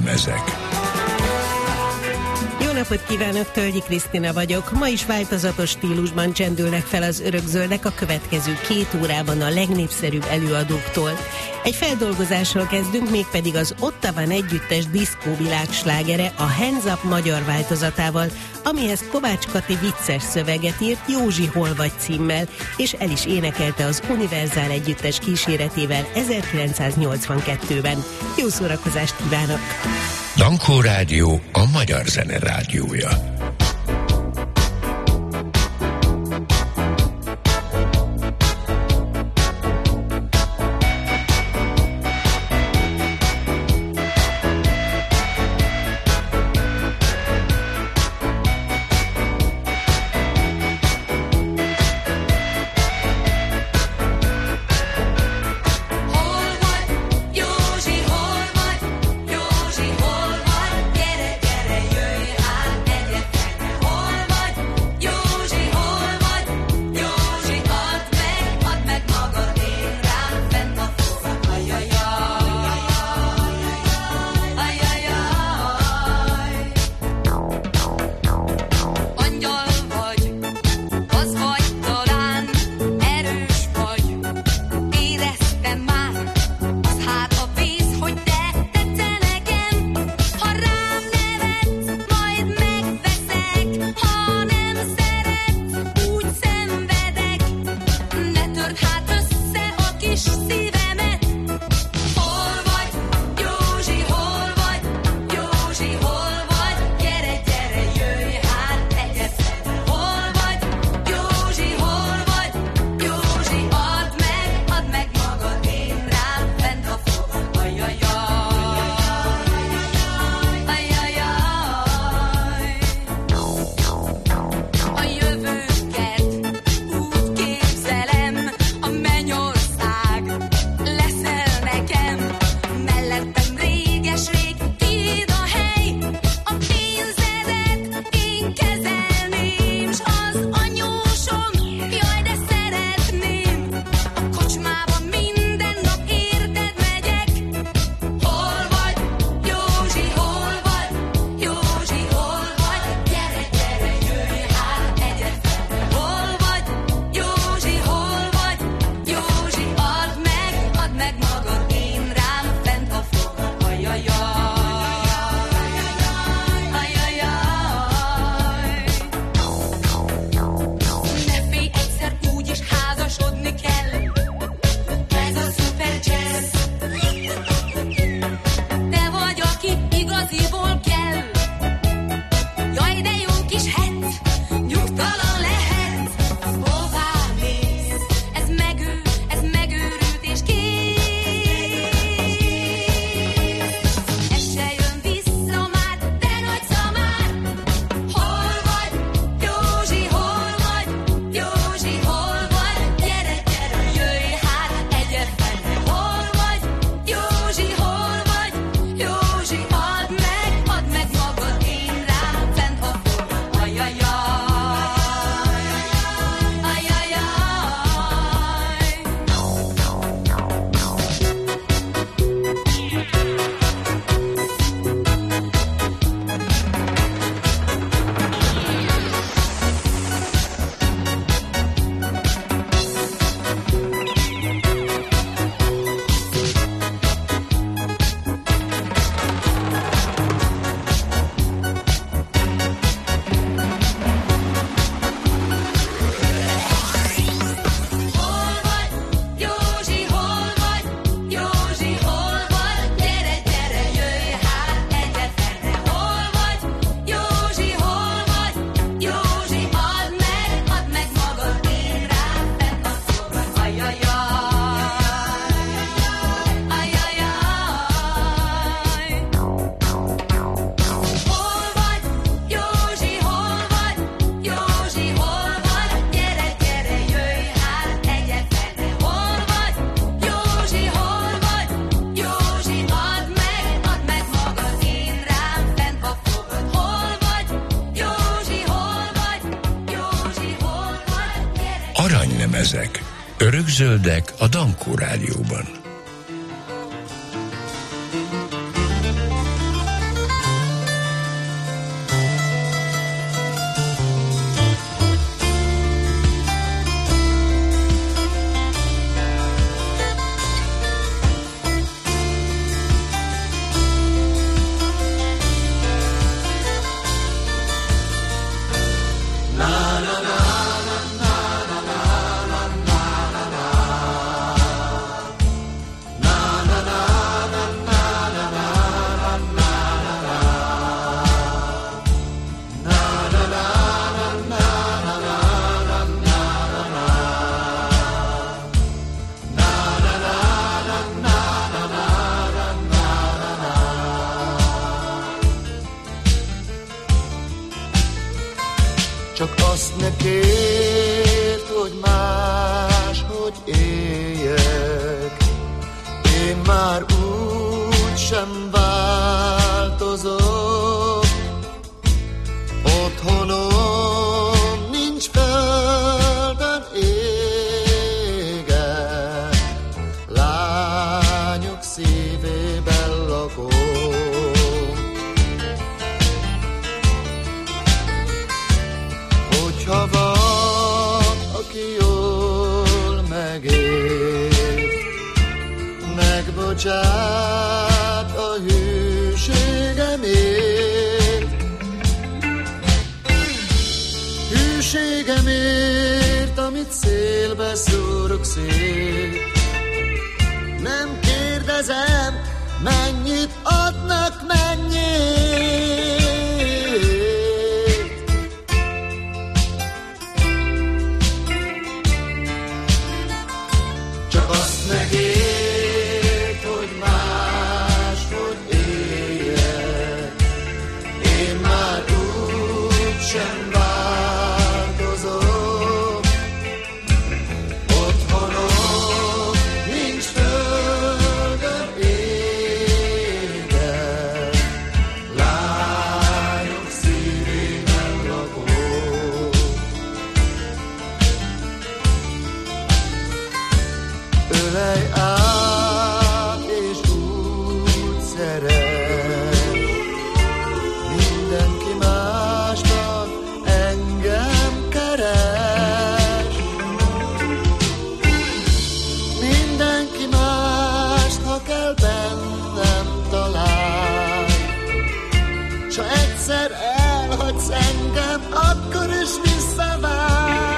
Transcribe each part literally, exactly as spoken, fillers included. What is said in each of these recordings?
Aranylemezek. Jó napot kívánok, Tölgyi Krisztina vagyok. Ma is változatos stílusban csendülnek fel az örökzöldek a következő két órában a legnépszerűbb előadóktól. Egy feldolgozással kezdünk, mégpedig az Ottavan együttes diszkó világslágere, a Hands Up magyar változatával, amihez Kovács Kati vicces szöveget írt Józsi hol vagy címmel, és el is énekelte az Univerzál együttes kíséretével ezerkilencszáznyolcvankettőben. Jó szórakozást kívánok! Dankó Rádió, a magyar zene rádiója. Aranylemezek. Örökzöldek a Dankó Rádióban. kért, hogy máshogy éljek, én már úgy sem változok. Otthonom nincs földön égen, lányok szívében lakom. Hogyha van, aki jól megért, megbocsát a hűségemért, hűségemért, amit szélbe szórok szét. Nem kérdezem, mennyit adnak, mennyit. Csak azt megért, hogy máshogy éljek, én már úgy sem változom. Otthonom nincs földön égen, lányok szívében lakom. Ölej át és úgy szeress, mindenki másban engem keres. Mindenki mást, ha kell, bennem talál. S ha egyszer elhagysz engem, akkor is visszavárj.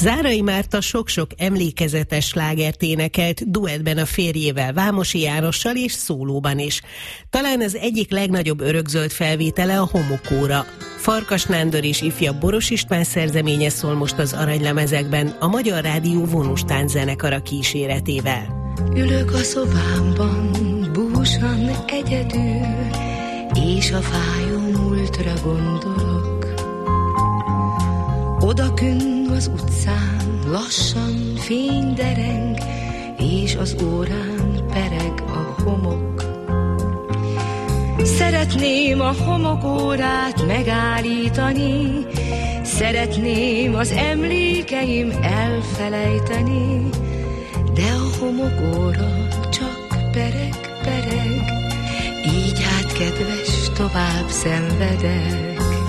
Zárai Márta sok-sok emlékezetes slágert énekelt duettben a férjével, Vámosi Jánossal és szólóban is. Talán az egyik legnagyobb örökzöld felvétele a Homokóra. Farkas Nándor és ifjabb Boros István szerzeménye szól most az aranylemezekben a Magyar Rádió vonustánc zenekara kíséretével. Ülök a szobámban, búsan egyedül, és a fájó múltra gondolok. Odakünn az utcán lassan fény dereng, és az órán pereg a homok. Szeretném a homokórát megállítani, szeretném az emlékeim elfelejteni, de a homokóra csak pereg, pereg, így hát kedves, tovább szenvedek.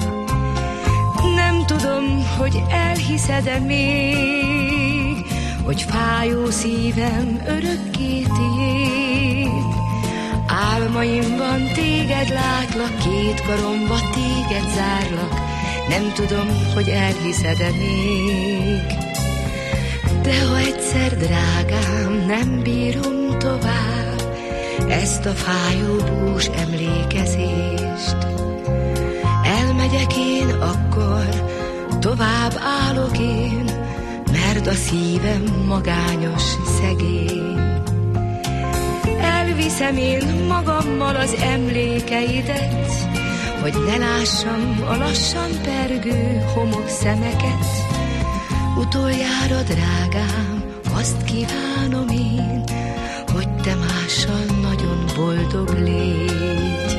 Nem tudom, hogy elhiszed-e még, hogy fájó szívem örökké tiéd. Álmaimban téged látlak, két karomba téged zárlak, nem tudom, hogy elhiszed-e még. De ha egyszer, drágám, nem bírom tovább ezt a fájó bús emlékezést, elmegyek én, akkor tovább állok én, mert a szívem magányos, szegény. Elviszem én magammal az emlékeidet, hogy ne lássam a lassan pergő homok szemeket. Utoljára, drágám, azt kívánom én, hogy te mással nagyon boldog légy.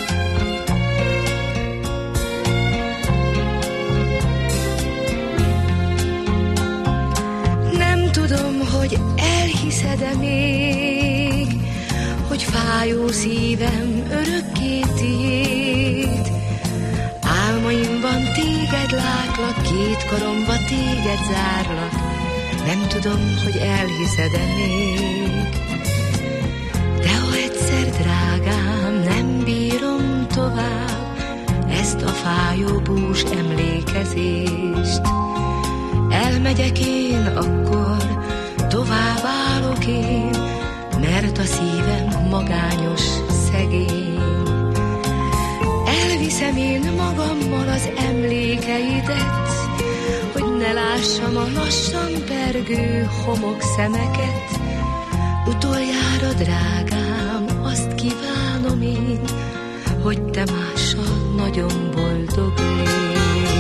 Nem tudom, hogy elhiszed-e még, hogy fájó szívem örökké tiéd. Álmaimban téged látlak, két karomba téged zárlak, nem tudom, hogy elhiszed-e még. De ha egyszer, drágám, nem bírom tovább ezt a fájó bús emlékezést, elmegyek én, akkor tovább állok én, mert a szívem magányos, szegény. Elviszem én magammal az emlékeidet, hogy ne lássam a lassan pergő homok szemeket. Utoljára, drágám, azt kívánom én, hogy te mással nagyon boldog légy.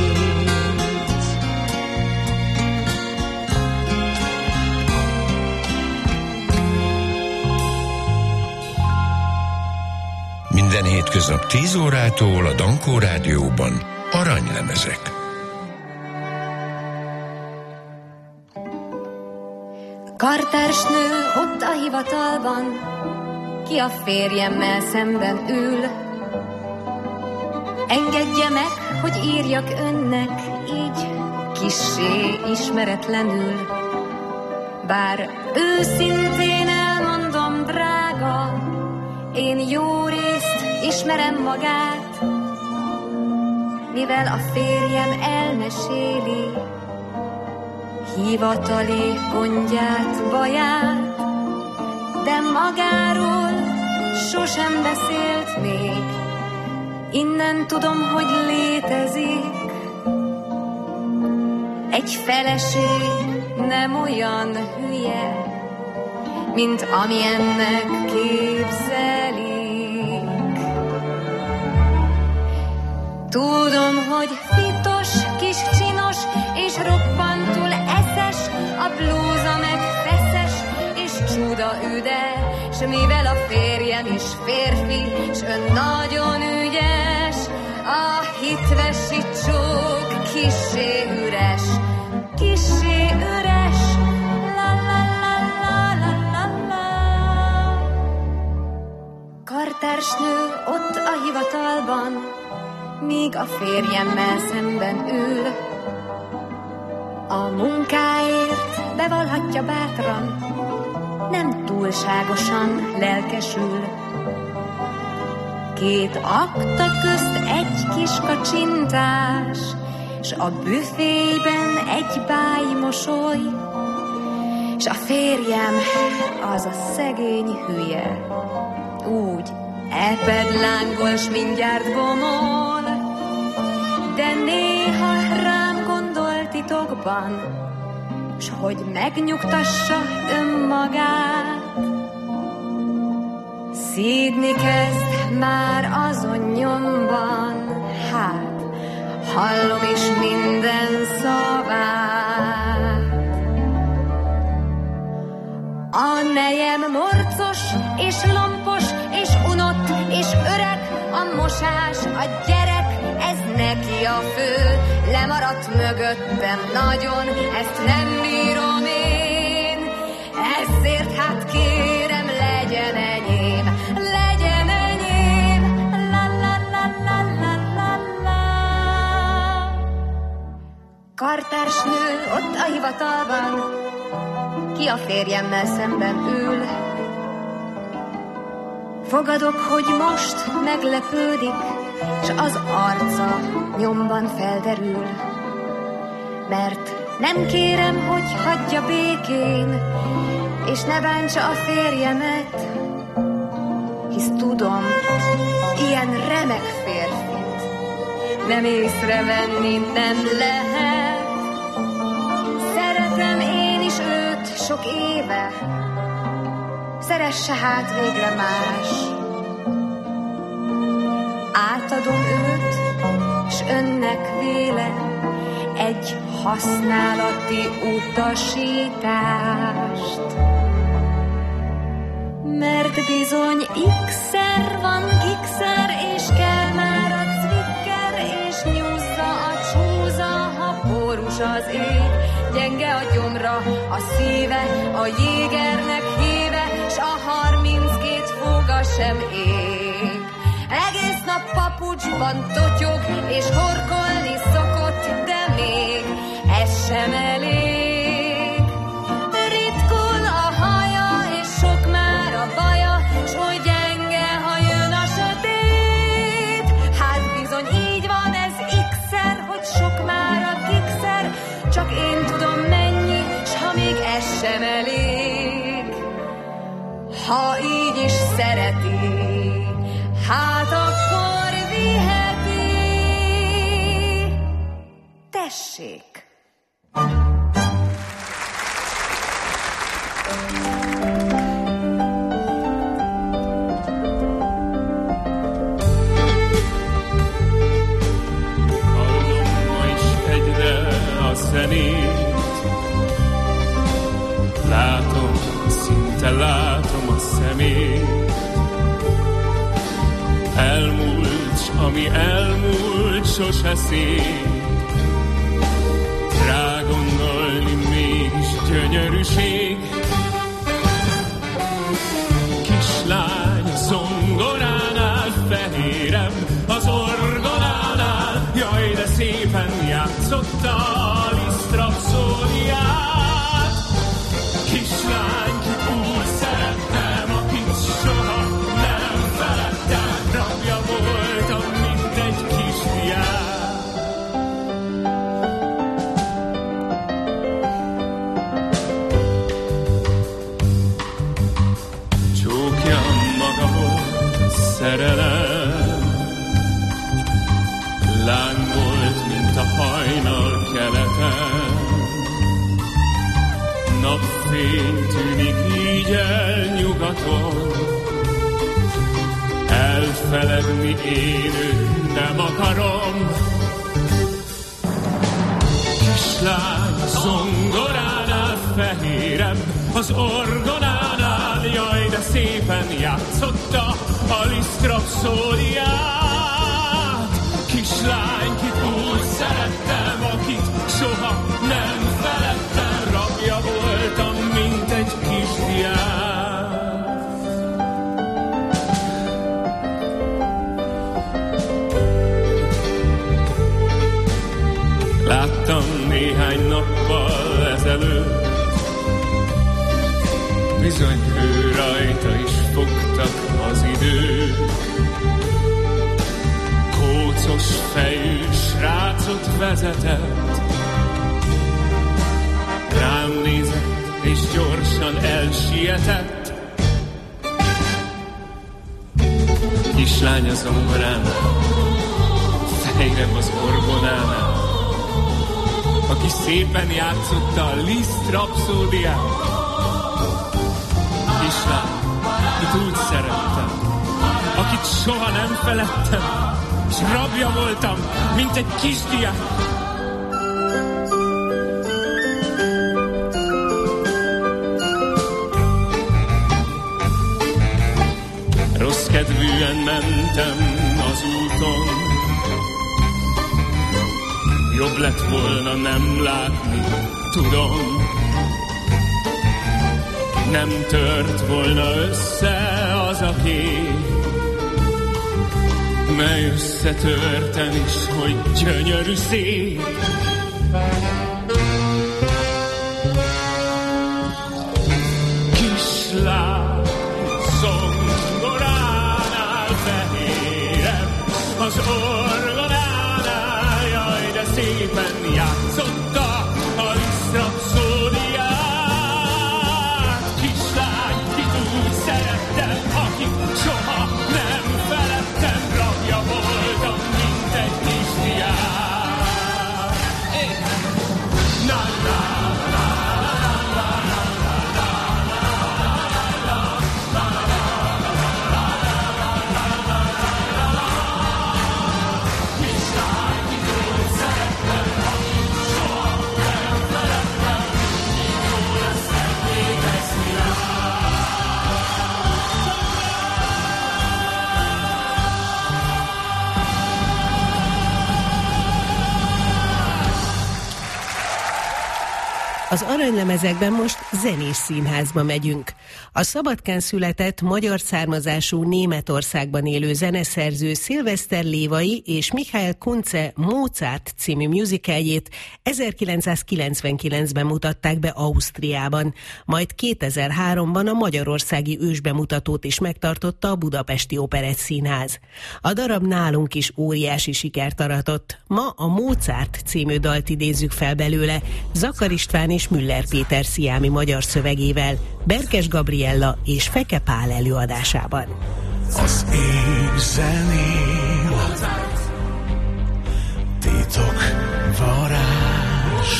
Minden hétköznap tíz órától a Dankó Rádióban aranylemezek. Kartársnő ott a hivatalban, ki a férjemmel szemben ül. Engedje meg, hogy írjak önnek, így kissé ismeretlenül. Bár őszintén elmondom, drága, én jó részt ismerem magát, mivel a férjem elmeséli hivatali gondját, baját, de magáról sosem beszélt még. Innen tudom, hogy létezik egy feleség, nem olyan hülye, mint amilyennek képzelik. Tudom, hogy fitos, kis csinos, és roppantul eszes, a blúza meg feszes, és csuda üde, s mivel a férjem is férfi, s ön nagyon ügyes, a hitvesi csók kissé üres, kissé üres. Kartársnő ott a hivatalban, míg a férjemmel szemben ül. A munkáért bevallhatja bátran, nem túlságosan lelkesül. Két akta közt egy kis kacsintás, s a büfében egy báj mosoly, s a férjem az a szegény hülye, úgy eped lángol, s mindjárt bomol, de néha rám gondol titokban, s hogy megnyugtassa önmagát. Szídni kezd már azon nyomban, hát hallom is minden szavát. A nejem morcos és lompos és unott és öreg, a mosás, a gyerek, ez neki a fő. Lemaradt mögöttem nagyon, ezt nem bírom én, ezért hát kérem, legyen enyém, legyen enyém, la la la la la la la. Kartársnő ott a hivatalban, ki a férjemmel szemben ül. Fogadok, hogy most meglepődik, s az arca nyomban felderül. Mert nem kérem, hogy hagyja békén, és ne bántsa a férjemet, hisz tudom, ilyen remek férfit nem észrevenni nem lehet. Szeretem én is őt sok éve, szeresse hát végre más. Átadom őt, s önnek vélem egy használati utasítást. Mert bizony x-szer van x-szer, és kell már a cvikker, és nyúzza a csúza, ha pórus az ég. Gyenge a gyomra, a szíve, a jégernek híve, s a harminckét foga sem ég. Egész nap papucsban totyog, és horkolni szokott, de még ez sem elég. Ritkul a haja, és sok már a baja, s hogy gyenge, ha jön a sötét. Hát bizony így van ez x-szer, hogy sok már a kikszer, csak én tudom mennyi, s ha még ez sem elég. Ha így is szereti, hát akkor viheti. Tessék! Hallom ma is egyre a zenét, látom, szinte látom a szemét. Elmúlt, s ami elmúlt, sose szép. Rágondolni mégis gyönyörűség. Kislány zongoránál fehérem, az orgonánál, jaj, de szépen játszotta a Liszt rapszódiát. Kislány, kit úgy szerettem, akit soha nem feledtem, rabja voltam, mint egy kisdiák. Csókja maga volt szerelem, lángolt, mint a hajnal keleten. Napfény tűnik így el nyugaton, elfeledni én őt nem akarom. Kislány zongoránál fehérem, az orgonánál, jaj, de szépen játszotta a Liszt rapszódiát. Kislány, kit úgy szerettem, akit soha nem feledtem, rabja voltam, mint egy kisdiák. Láttam néhány nappal ezelőtt, bizony ő rajta is fogtak az idők. Kóc Koszos fejű srácot vezetett, rám nézett és gyorsan elsietett. Kislány az zongoránál, fejrem az orgonánál, aki szépen játszotta a Liszt rapszódiát. Kislány, akit úgy szerettem, akit soha nem feledtem, s rabja voltam, mint egy kisdiák. Rossz kedvűen mentem az úton, jobb lett volna nem látni, tudom. Nem tört volna össze az a kép, mely összetörtem is, hogy gyönyörű szép. Kislány zongoránál fehérem, az orgonánál, jaj, de szépen játszotta a Liszt rapszódiát. Kislány, kit úgy szerettem, akit soha nem feledtem, rabja voltam, mint egy kisdiák. Hey. Na, na, na, na, na, na, kislány, kit úgy szerettem, akit soha nem feledtem, mikor leszek még egy szilárd. Az aranylemezekben most zenés színházba megyünk. A Szabadkán született, magyar származású, Németországban élő zeneszerző Szilveszter Lévai és Michael Kunze Mozart című musicaljét ezerkilencszázkilencvenkilencben mutatták be Ausztriában, majd kétezer-háromban a magyarországi ősbemutatót is megtartotta a Budapesti Operettszínház. A darab nálunk is óriási sikert aratott. Ma a Mozart című dalt idézzük fel belőle, Zakar István és Müller Péter sziámi magyar szövegével, Berkes Gabriella és Feke Pál előadásában. Az ég zenél, titok varázs,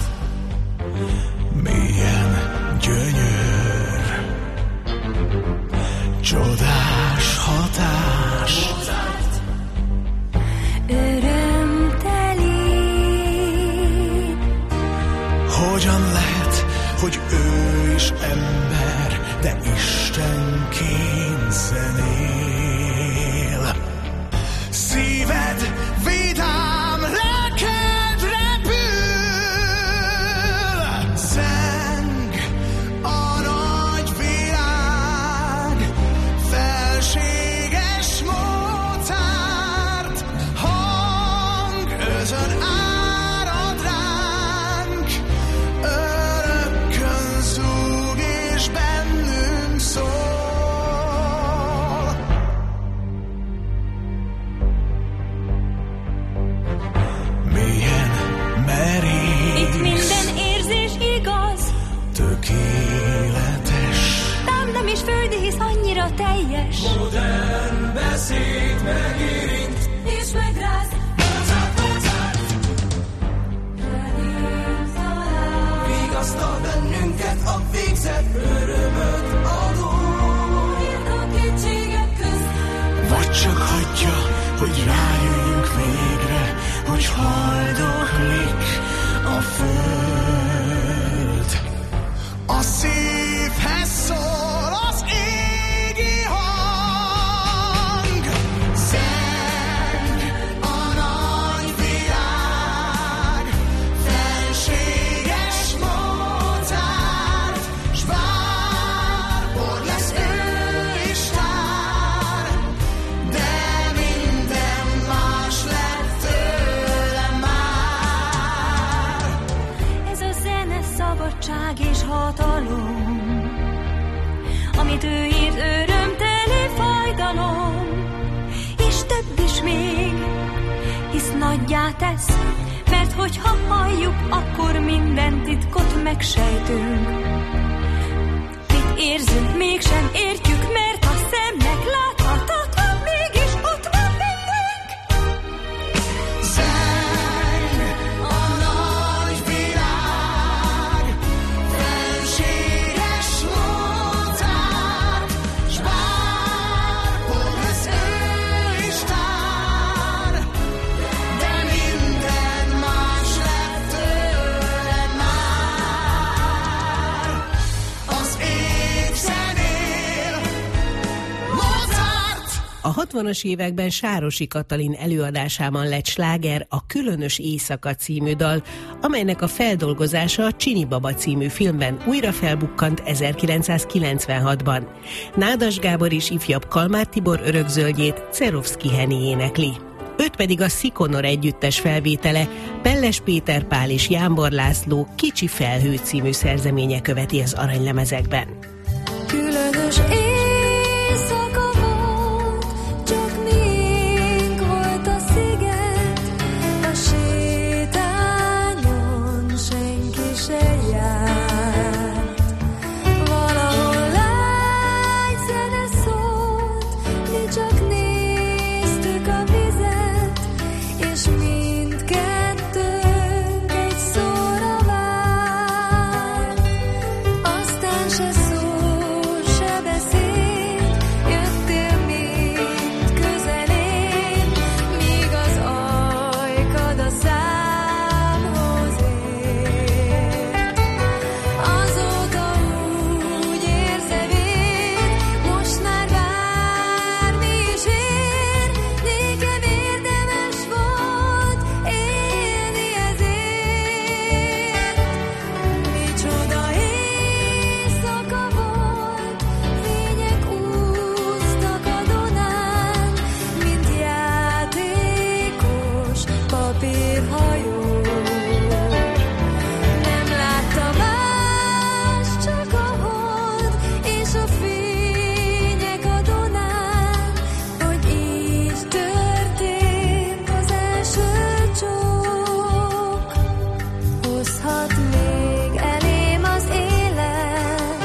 mélyen gyönyör, csodás hatás, örömteli. Hogyan lehet, hogy ő is ember, de Istenként zenél? Szíved vidám, lelked repül, zeng a nagy világ, felséges Mozart, hang özön árad ránk, örökkön zúg és bennünk szól. Milyen merész, Itt minden érzés igaz, tökéletes, tám nem is földi, hisz annyira teljes. modern beszéd megérint, És megráz, vigasztal bennünket, a végzett örömöt adó. a kétségek közt. Vagy csak hagyja, hogy rájöjjünk végre, hogy haldoklik a föld. A szívhez szól az égi hang, zeng a nagy világ, felséges Mozart, s bárhol lesz ő is tár, de minden más lett tőle már. Ez a zene szabadság és hatalom, amit ő írt, örömteli fájdalom, és több is még, nagyjá tesz, mert hogyha halljuk, akkor minden titkot megsejtünk. Mit érzünk, mégsem értjük, mert a szemnek láthatatlan, mégis ott van bennünk. Zeng a nagy világ, felséges Mozart, s bárhol az ő is tár, de minden más lett tőle már. Az ég zenél Mozart! A hatvanas években Sárosi Katalin előadásában lett sláger a Különös éjszaka című dal, amelynek a feldolgozása a Csini Baba című filmben újra felbukkant ezerkilencszázkilencvenhatban. Nádas Gábor és ifjabb Kalmár Tibor örökzöldjét Cerovszky Henny énekli. Őt pedig a Szikonor együttes felvétele, Pelles Péter Pál és Jámbor László Kicsi felhő című szerzeménye követi az aranylemezekben. Különös éjszaka volt, csak miénk volt a sziget, a sétányon senki se járt. Valahol lágy zene szólt, mi csak néztük a vizet, és mindkettőnk egy szóra várt. Aztán se szó, se beszéd, jöttél mind közelén, míg az ajkad a számhoz ért. Azóta úgy érzed én, most már bármi is ér, nékem érdemes volt élni ezért. Micsoda éjszaka volt, fények úsztak a Dunán, mint játékos papírhajó. Nem látta más, csak a hold és a fények a Dunán, hogy így történt az első csók. Hozhat még elém az élet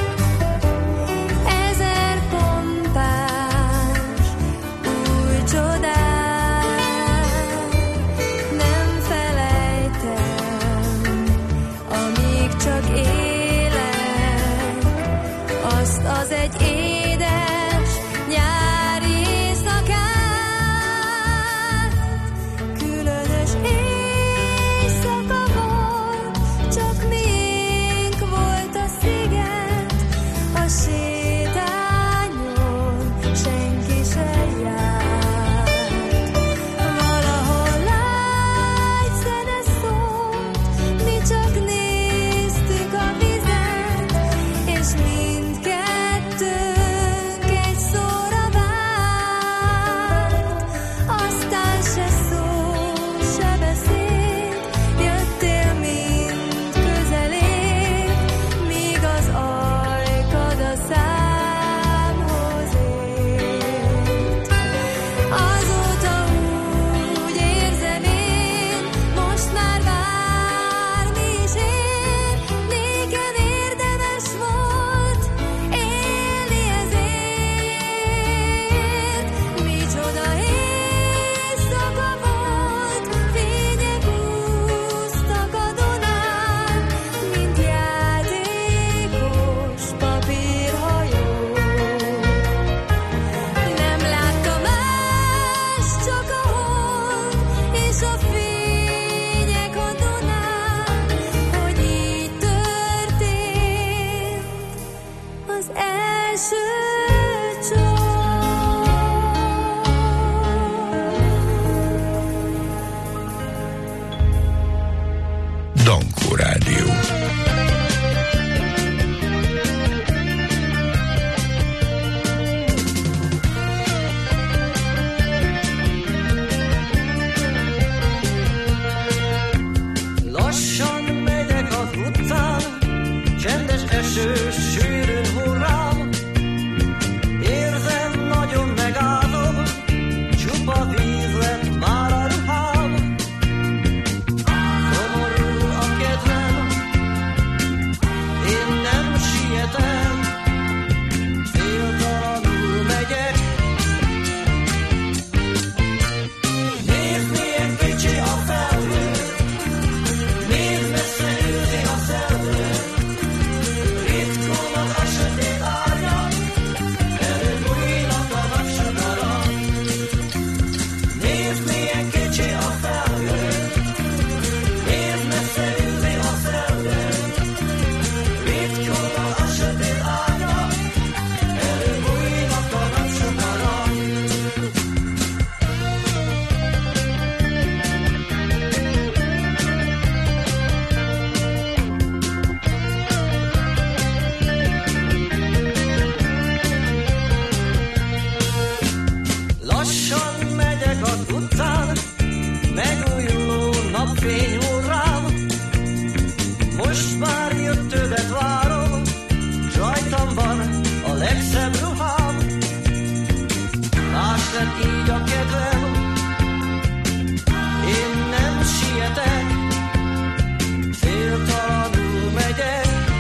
ezer pompás új csodát. Nem felejtem, amíg csak élek, azt az egy édes nyári éjszakát. Különös éjszaka volt, csak miénk volt a sziget, a sétányon senki se járt. Valahol lágy zene szólt, mi csak néztük a vizet, és mindkettő szebb ruhám, lásd így a kedvem, én nem sietek, féltalanul megyek.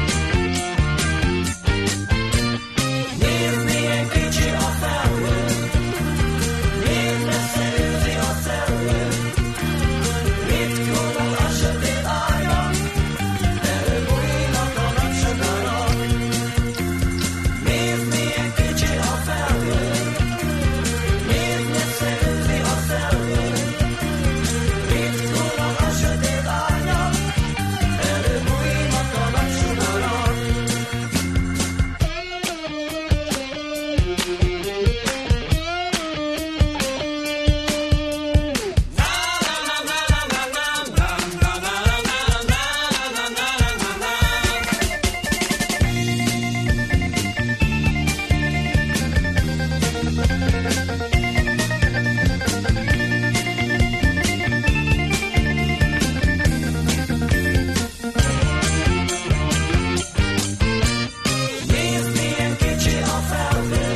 Nézd, milyen kicsi a felhő, nézd, messze őzi a szellő, ritkódnak a sötét ágyak, előbújnak a napsugarak. Nézd, milyen kicsi a felhő, nézd, messze őzi a szellő, ritkódnak a sötét ágyak, előbújnak a napsugarak. Nézd, milyen kicsi a felhő,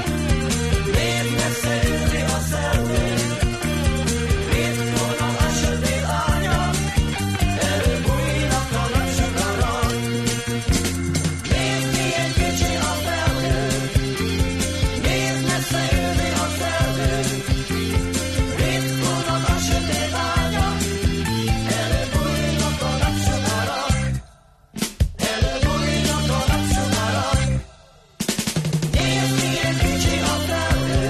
nézd, messze őzi a szellő, ritkódnak a sötét ágyak, előbújnak a napsugarak. Nézd, milyen kicsi a felhő, nézd, messze őzi a szellő, ritkódnak a sötét ágyak, előbújnak a napsugarak. Előbújnak a napsugarak. Nézd, milyen kicsi a felhő,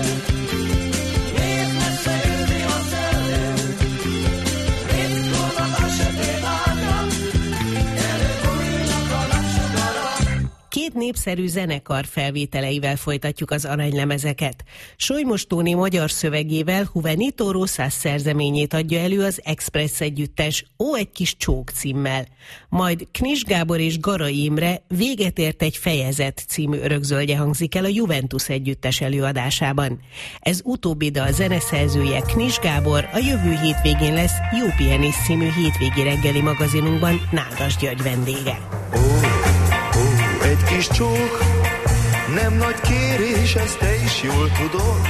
nézd, messze őzi a szellő, ritkódnak a sötét ágyak, előbújnak a napsugarak. Két népszerű zenekar felvételeivel folytatjuk az aranylemezeket. Solymos Tóni magyar szövegével Juvenito Rosas szerzeményét adja elő az Express együttes Ó, egy kis csók címmel. Majd Knis Gábor és Garai Imre Véget ért egy fejezet című örökzöldje hangzik el a Juventus együttes előadásában. Ez utóbbi dal zeneszerzője Knis Gábor a jövő hétvégén lesz Jó Pianist című hétvégi reggeli magazinunkban Nádas György vendége. Ó, ó, egy kis csók, nem nagy kérés, ezt te is jól tudod.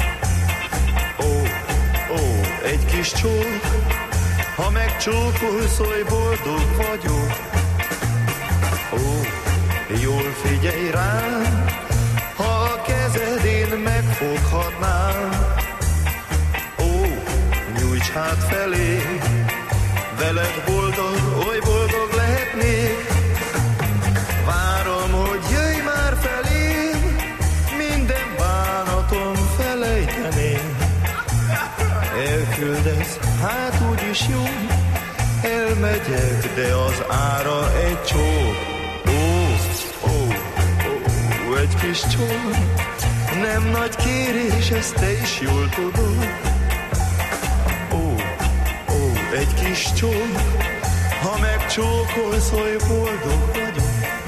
Ó, ó, egy kis csók, ha megcsókolsz, oly boldog vagyok. Ó, jól figyelj rám, ha a kezed én megfoghatnám. Ó, nyújts hát felé, veled boldog, oly boldog lehetnék. Várom, hogy jöjj már felém, minden bánatom felejteném. Elküldesz, hát úgyis jó, elmegyek, de az ára egy csók. Ó, ó, ó, egy kis csók, nem nagy kérés, ezt te is jól tudod. Ó, ó, egy kis csók, ha megcsókolsz, oly boldog vagyok.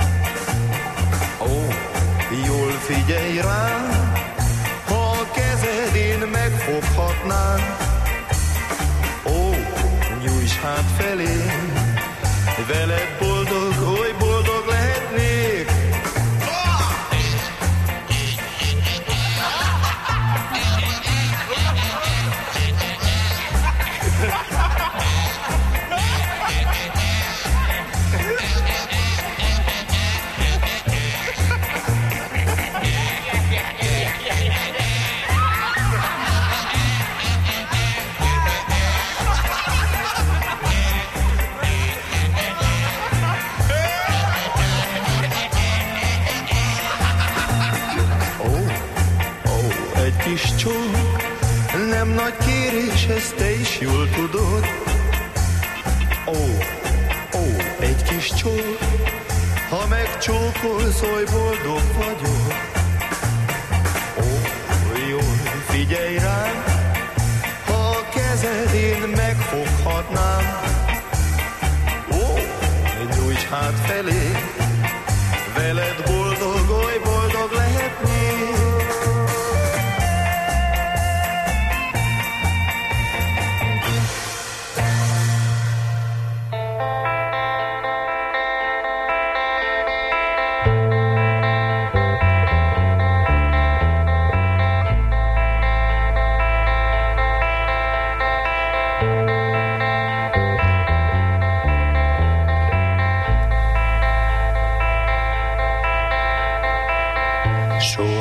Ó, jól figyelj rám, ha a kezed én megfoghatnám. Ó, nyújts hát felém, veled boldog, oly boldog lehetnék. Kis csók, nem nagy kérés, ezt te is jól tudod. Ó, ó, egy kis csók, ha megcsókolsz, oly boldog vagyok. Ó, jól figyelj rám, ha a kezed én megfoghatnám. Ó, nyújts hát felé, veled boldog, oly boldog lehetnék.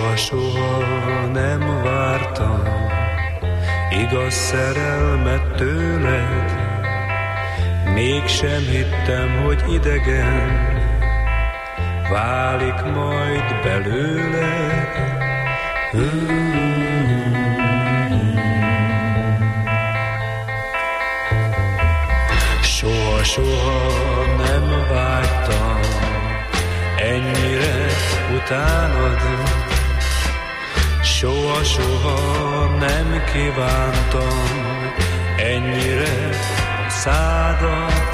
Soha-soha nem vártam igaz szerelmet tőled, mégsem hittem, hogy idegen válik majd belőled. Soha-soha nem vágytam ennyire utánad, soha-soha nem kívántam ennyire a szádat.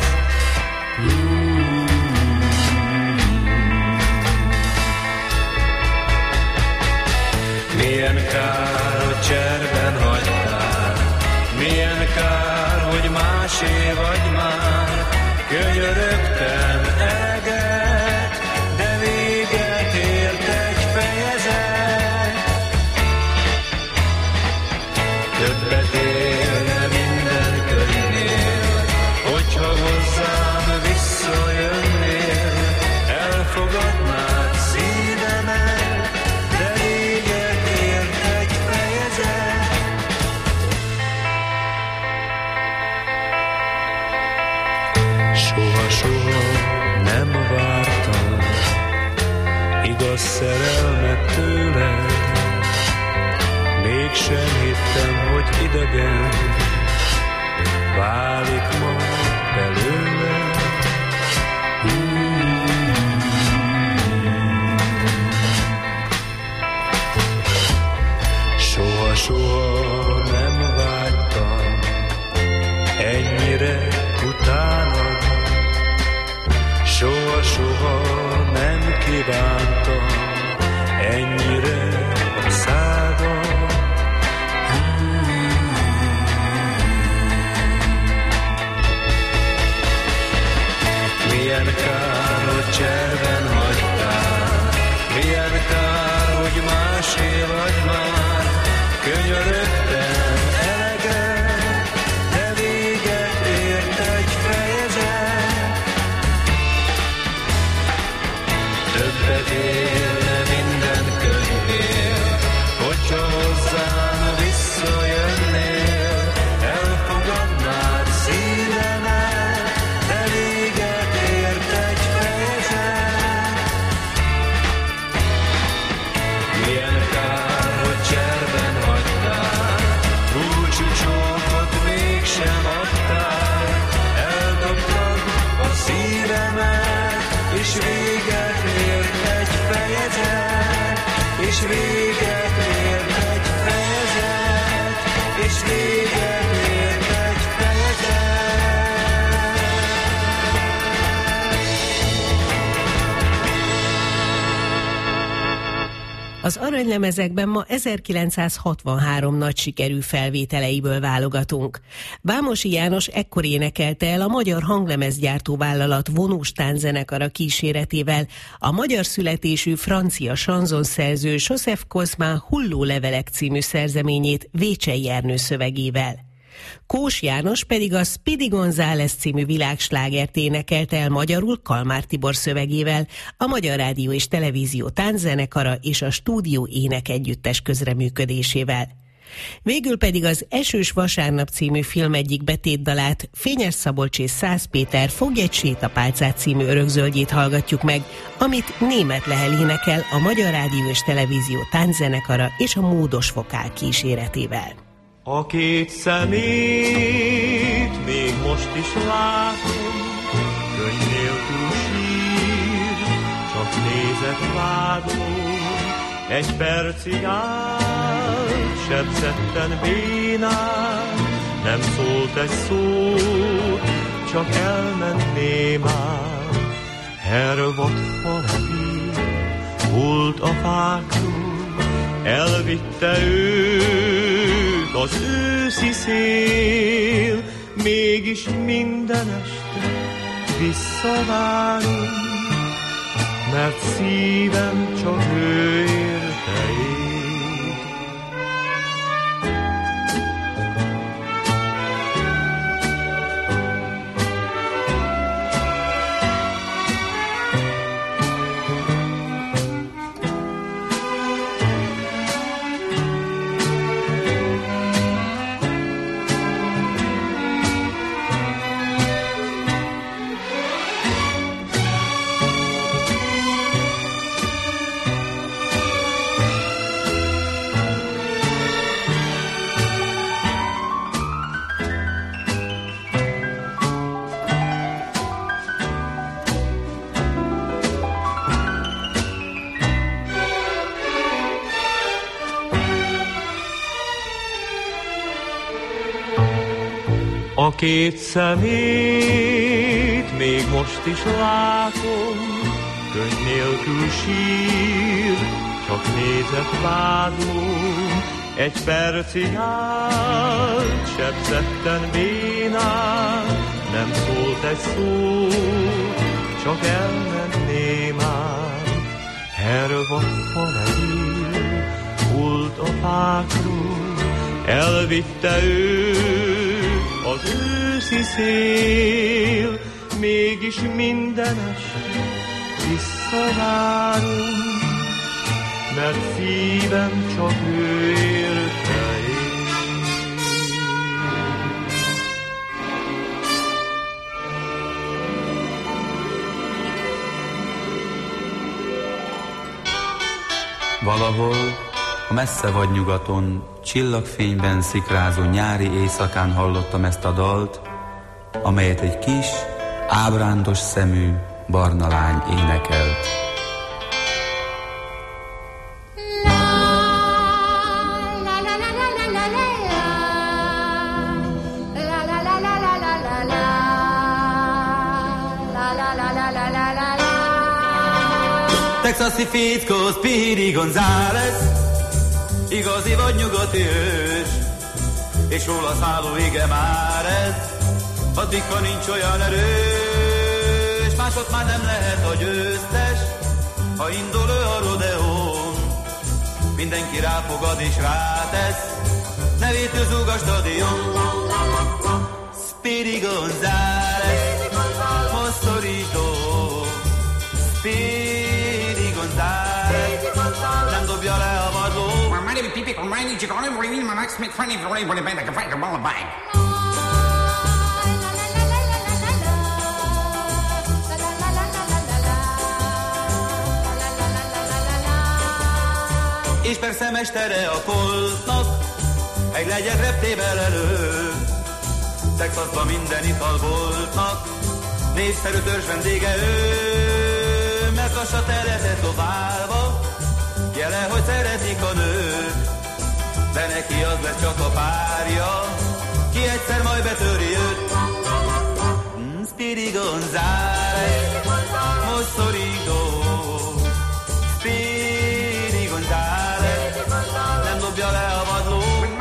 Milyen kár, hogy cserben hagytál, milyen kár, hogy másé vagy már. Könyörögtem eleget, de véget ért egy fejezet. Többet érne minden könyvnél, hogyha hozzám visszajönnél. Elfogadnád szívemet, de véget ért egy fejezet. Soha-soha nem vártam igaz szerelmet tőled, mégsem hittem, hogy idegen válik majd belőle. Soha-soha nem vágytam ennyire utánad, soha-soha nem kívántam ennyire a szádat. Milyen kár, hogy cserben hagytál, milyen kár, hogy másé vagy már. Könyörögtem eleget, de véget ért egy fejezet. Többet érne minden könyvnél, hogyha hozzám visszajönnél. Elfogadnád szívemet, de véget ért egy fejezet. Milyen kár, hogy cserben hagytál, búcsú csókot mégsem adtál. Eldobtad a szívemet, és véget ért egy fejezet, és véget ért egy fejezet, és véget ért egy fejezet. Az aranylemezekben ma ezerkilencszázhatvanhárom nagy sikerű felvételeiből válogatunk. Vámosi János ekkor énekelte el a magyar hanglemezgyártó vállalat vonós tánczenekara kíséretével a magyar születésű francia sanzonszerző Joseph Cosma Hulló levelek című szerzeményét Vécsey Ernő szövegével. Kós János pedig a Speedy González című világslágert énekelte el magyarul Kalmár Tibor szövegével, a Magyar Rádió és Televízió tánczenekara és a Stúdió énekegyüttes közreműködésével. Végül pedig az Esős vasárnap című film egyik betétdalát, Fényes Szabolcs és Szász Péter Fogj egy sétapálcát című örökzöldjét hallgatjuk meg, amit Németh Lehel énekel a Magyar Rádió és Televízió tánczenekara és a Módos Vokál kíséretével. A két szemét még most is látom, könyv nélkül sír, csak nézett vádló. Egy percig állt, sebzetten bénán, nem szólt egy szót, csak elment némán. Hervadt falevél volt a fákról, elvitte őt az őszi szél, mégis minden este visszavárom, mert szívem csak ő érte ég. A két szemét még most is látom, könny nélkül sír, csak nézett vádlom. Egy percig állt, sebzetten bénán, nem szólt egy szó, csak elment némán. Hervadta levél, hult a fákról, elvitte ő az őszi szél, mégis minden este visszavárom, mert szívem csak ő érte él. Valahol a messze vagy nyugaton, csillagfényben szikrázó nyári éjszakán hallottam ezt a dalt, amelyet egy kis, ábrándos szemű, barna lány énekelt. Texasi fickó, Speedy González, igazi vagy nyugati ős, és róla szálló ige már ez, addig, ha nincs olyan erős, másod már nem lehet a győztes, ha indul ő a rodeón, mindenki ráfogad és rátesz, nevét ő zúg a stadion. Speedy González, most szorító, Speedy González, nem dobja le a vadló. És persze mestere a koltnak, egy legyet reptével elő. Texasban minden ital voltnak, népszerű törzs vendége ő. Megkassa teretet dobálva, jele, hogy szeretik a nők, de neki az lesz csak a párja, ki egyszer majd betöri őt. Mm, Speedy González, most szorító, Speedy González, nem dobja le a vadló.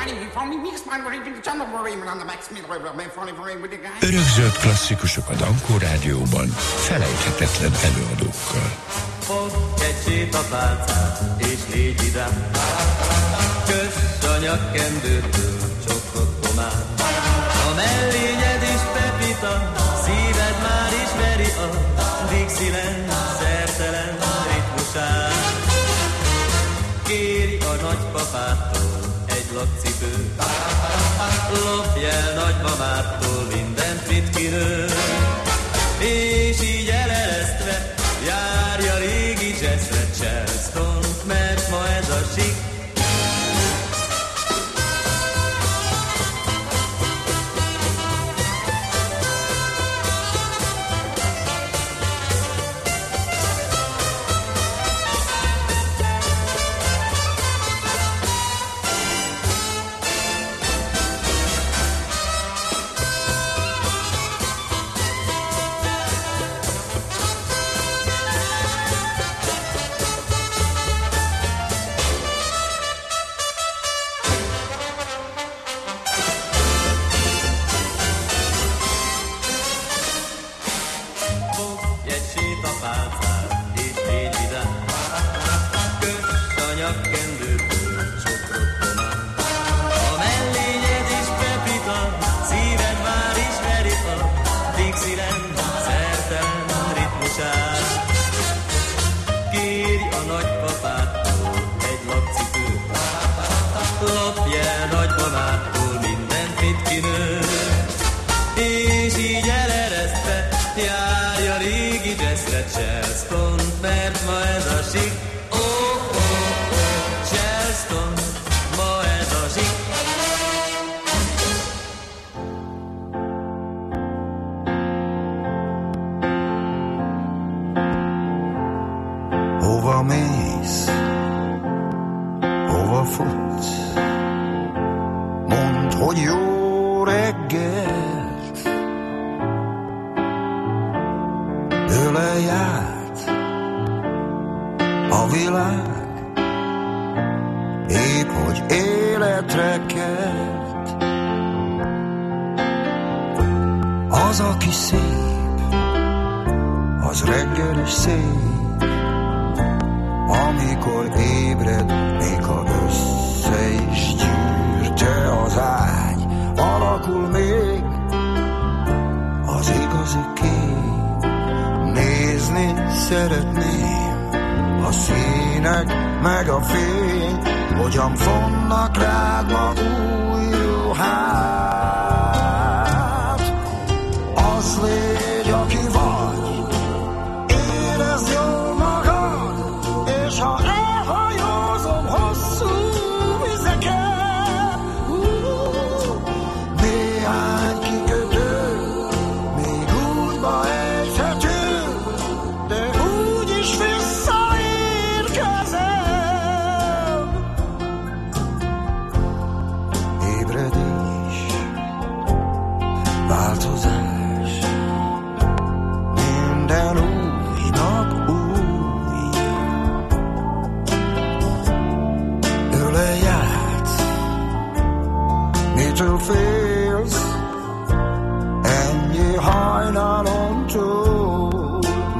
Örökzöld klasszikusok a Dankó Rádióban felejthetetlen előadókkal. Fogd egy sétapálcát és légy vidám, köss a nyakkendőtől csokot tomát. A mellényed is pepita, szíved már ismeri a Dixieland szertelen ritmusát. Kérj a nagypapától egy lakcipőt, lopj el nagymamától mindent, mit kinő, és így eleresztve járj a régi jazzre, Charleston-t, mert ma ez a sik. Mondd, hogy jó reggelt hogy életre kelt. Az, aki szép, az reggel is szép, amikor ébred, még ha össze is gyűrte az ágy, alakul még az igazi kép. Nézni szeretném a színek meg a fény, hogyan fonnak rád ma új ruhát. Az légy, aki vagy, érezd jól magad, és ha elhajózom hosszú vizeken, néhány kikötő, még útba ejthető, de úgyis visszaérkezem. Ébredés, változás, minden új nap új. Ölelj át, mitől félsz, ennyi hajnalon túl.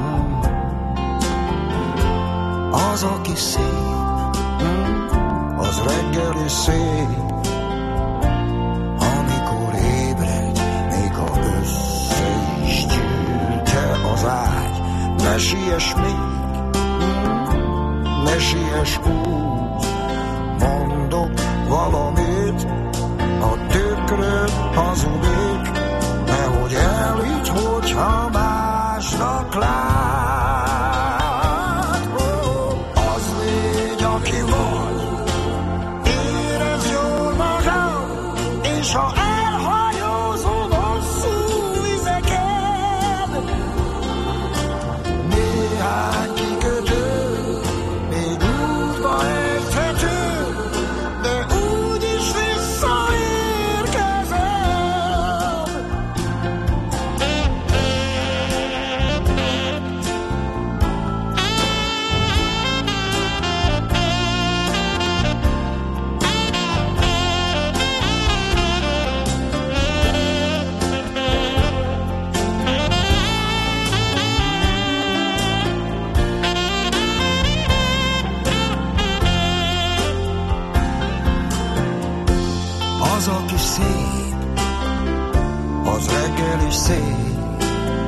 Az, aki szép, az reggel is szép, amikor ébred, még ha össze is gyűlte az ágy. Ne siess még, ne siess úgy, mondok valamit, a tükröd hazudik, nehogy elhidd, hogyha másnak lát. Az légy, aki vagy, érezd jól magad, és ha elhajózol hosszú vizeken, néhány kikötő, még útba ejthető, de úgyis visszaérkezem. Az, aki szép, az reggel is szép,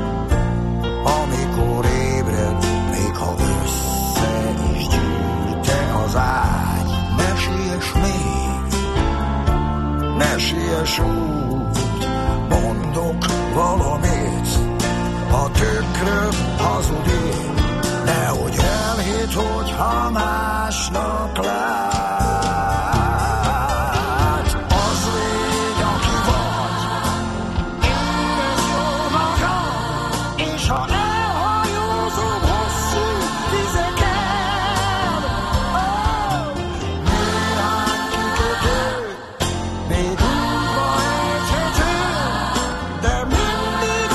amikor ébred, még ha össze is gyűrte az ágy. Ne siess még, ne siess úgy, mondok valamit, a tükröd hazudik, nehogy elhidd, hogyha másnak lát. Az légy, aki vagy, érezd jól magad, és ha elhajózom hosszú vizeken, néhány kikötő, még útba ejthető, de mindig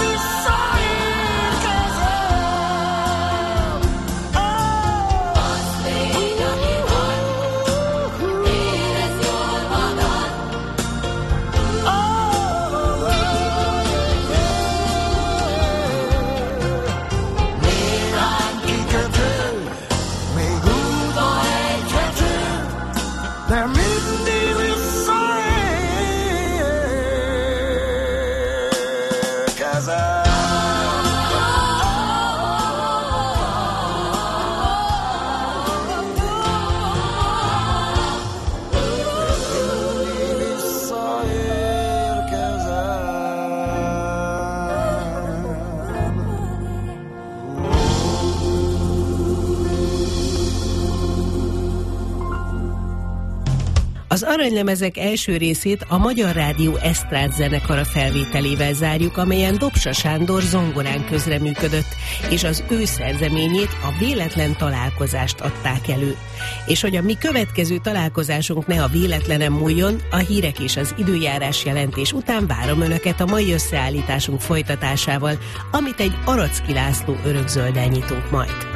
visszaérkezem. Az légy, aki vagy, érezd jól magad. Néhány kikötő, még útba ejthető, de mindig visszaérkezem. Az Aranylemezek első részét a Magyar Rádió Esztrád zenekara felvételével zárjuk, amelyen Dobsa Sándor zongorán közreműködött, és az ő szerzeményét, a Véletlen találkozást adták elő. És hogy a mi következő találkozásunk ne a véletlenen múljon, a hírek és az időjárás jelentés után várom Önöket a mai összeállításunk folytatásával, amit egy Aracki László örökzölddel nyitunk majd.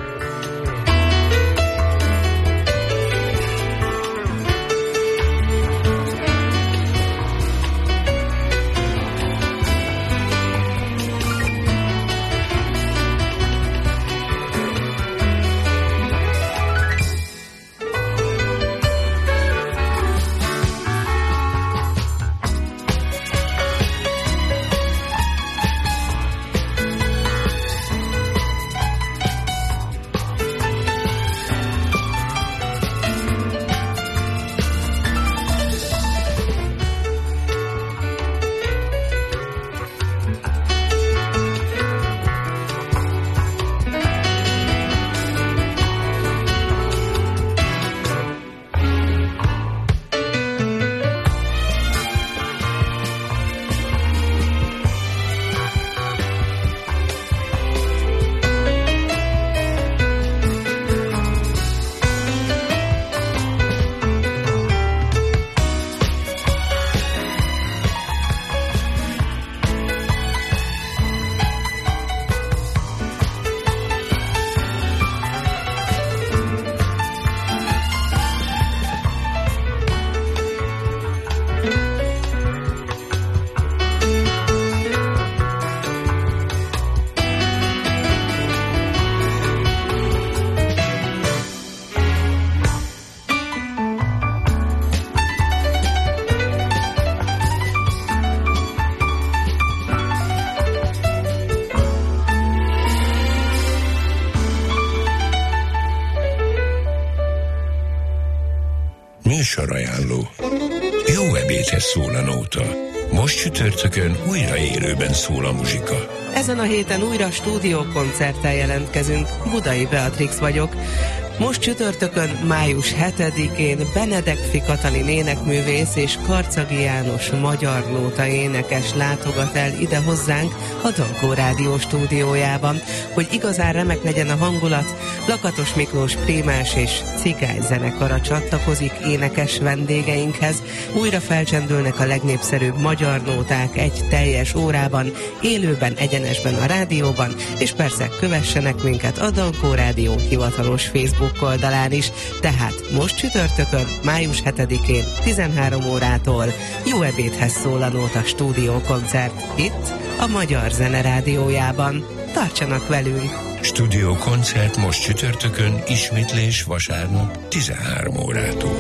Műsorajánló. Jó ebédhez szól a nóta. Most csütörtökön újra élőben szól a muzsika. Ezen a héten újra stúdiókoncerttel jelentkezünk. Budai Beatrix vagyok. Most csütörtökön, május hetedikén Benedek Katalin énekművész és Karcagi János magyar nóta énekes látogat el ide hozzánk a Dankó Rádió stúdiójában. Hogy igazán remek legyen a hangulat, Lakatos Miklós prímás és cigány zenekara csatlakozik énekes vendégeinkhez. Újra felcsendülnek a legnépszerűbb magyar nóták egy teljes órában, élőben, egyenesben a rádióban, és persze kövessenek minket a Dankó Rádió hivatalos Facebook oldalán is. Tehát most csütörtökön, május hetedikén tizenhárom órától Jó ebédhez szól a nóta stúdiókoncert itt a Magyar Zene Rádiójában. Tartsanak velünk! Stúdiókoncert most csütörtökön, ismétlés vasárnap tizenhárom órától.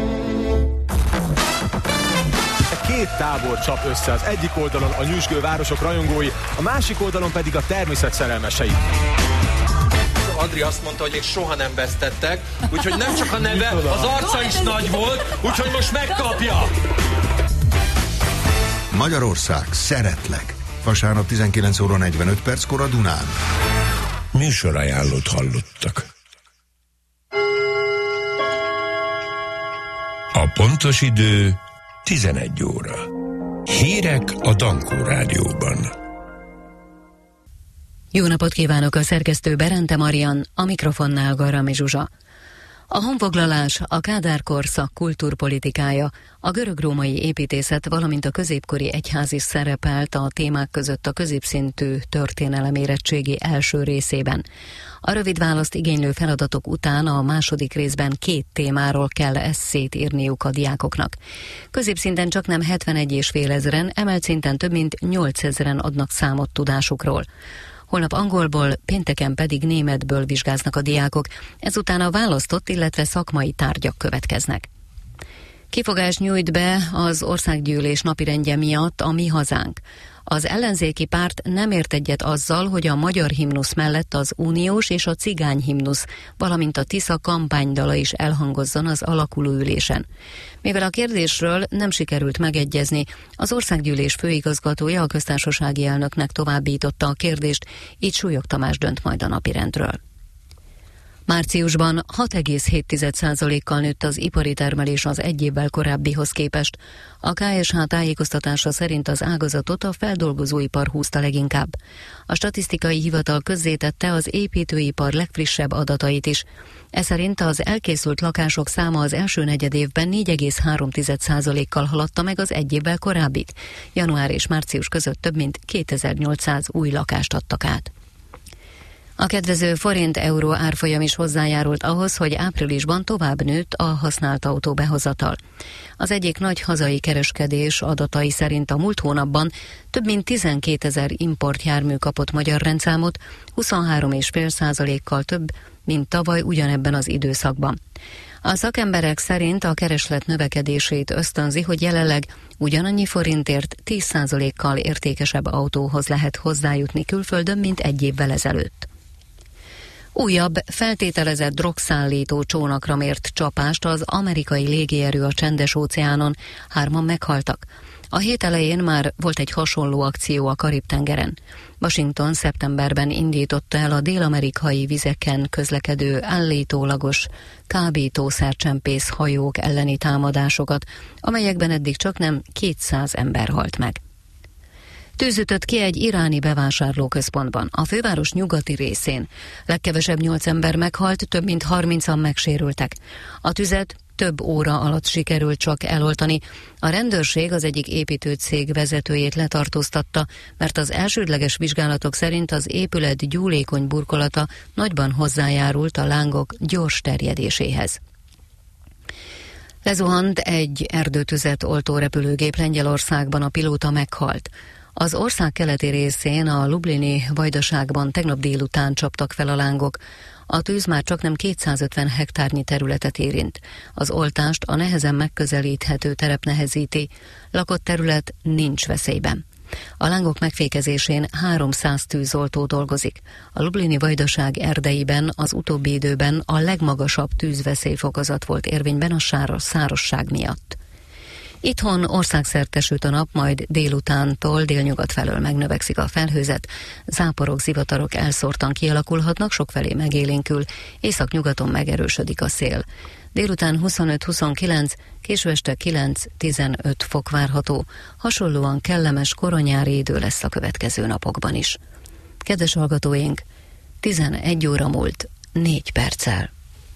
Két tábor csap össze, az egyik oldalon a nyüzsgő városok rajongói, a másik oldalon pedig a természet szerelmesei. Adri azt mondta, hogy még soha nem vesztettek, úgyhogy nem csak a neve, az arca is nagy volt, úgyhogy most megkapja! Magyarország, szeretlek! Vasárnap tizenkilenc óra negyvenöt perckor a Dunán. Műsorajánlót hallottak. A pontos idő tizenegy óra. Hírek a Dankó Rádióban. Jó napot kívánok, a szerkesztő Berente Marian, a mikrofonnál Garami Zsuzsa. A honfoglalás, a Kádár korszak kultúrpolitikája, a görög-római építészet, valamint a középkori egyház is szerepelt a témák között a középszintű történelemérettségi első részében. A rövid választ igénylő feladatok után a második részben két témáról kell esszét írniuk a diákoknak. Középszinten csaknem hetvenegy és fél ezren, emelt szinten több mint nyolcezren adnak számot tudásukról. Holnap angolból, pénteken pedig németből vizsgáznak a diákok, ezután a választott, illetve szakmai tárgyak következnek. Kifogást nyújt be az országgyűlés napirendje miatt a Mi Hazánk. Az ellenzéki párt nem ért egyet azzal, hogy a magyar himnusz mellett az uniós és a cigány himnusz, valamint a Tisza kampánydala is elhangozzon az alakuló ülésen. Mivel a kérdésről nem sikerült megegyezni, az országgyűlés főigazgatója a köztársasági elnöknek továbbította a kérdést, így Súlyog Tamás dönt majd a napirendről. Márciusban hat egész hét százalékkal nőtt az ipari termelés az egy évvel korábbihoz képest. A ká es há tájékoztatása szerint az ágazatot a feldolgozóipar húzta leginkább. A statisztikai hivatal közzétette az építőipar legfrissebb adatait is. Ez szerint az elkészült lakások száma az első negyedévben négy egész három százalékkal haladta meg az egy évvel korábbit. Január és március között több mint kétezer-nyolcszáz új lakást adtak át. A kedvező forint-euró árfolyam is hozzájárult ahhoz, hogy áprilisban tovább nőtt a használt autó behozatal. Az egyik nagy hazai kereskedés adatai szerint a múlt hónapban több mint tizenkétezer importjármű kapott magyar rendszámot, huszonhárom egész öt százalékkal több, mint tavaly ugyanebben az időszakban. A szakemberek szerint a kereslet növekedését ösztönzi, hogy jelenleg ugyanannyi forintért tíz százalékkal értékesebb autóhoz lehet hozzájutni külföldön, mint egy évvel ezelőtt. Újabb, feltételezett drogszállító csónakra mért csapást az amerikai légierő a Csendes-óceánon, hárman meghaltak. A hét elején már volt egy hasonló akció a Karib-tengeren. Washington szeptemberben indította el a dél-amerikai vizeken közlekedő állítólagos kábítószercsempész hajók elleni támadásokat, amelyekben eddig csaknem kétszáz ember halt meg. Tűz ütött ki egy iráni bevásárlóközpontban, a főváros nyugati részén. Legkevesebb nyolc ember meghalt, több mint harmincan megsérültek. A tüzet több óra alatt sikerült csak eloltani. A rendőrség az egyik építőcég vezetőjét letartóztatta, mert az elsődleges vizsgálatok szerint az épület gyúlékony burkolata nagyban hozzájárult a lángok gyors terjedéséhez. Lezuhant egy erdőtüzet oltó repülőgép Lengyelországban, a pilóta meghalt. Az ország keleti részén, a lublini vajdaságban tegnap délután csaptak fel a lángok. A tűz már csaknem kétszázötven hektárnyi területet érint. Az oltást a nehezen megközelíthető terep nehezíti, lakott terület nincs veszélyben. A lángok megfékezésén háromszáz tűzoltó dolgozik. A lublini vajdaság erdeiben az utóbbi időben a legmagasabb tűzveszélyfokozat volt érvényben a sáros szárosság miatt. Itthon országszerte süt a nap, majd délutántól délnyugat felől megnövekszik a felhőzet, záporok, zivatarok elszórtan kialakulhatnak, sokfelé megélénkül, északnyugaton megerősödik a szél. Délután huszonöt-huszonkilenc, késő este kilenc-tizenöt fok várható, hasonlóan kellemes koronyári idő lesz a következő napokban is. Kedves hallgatóink, tizenegy óra múlt négy perccel.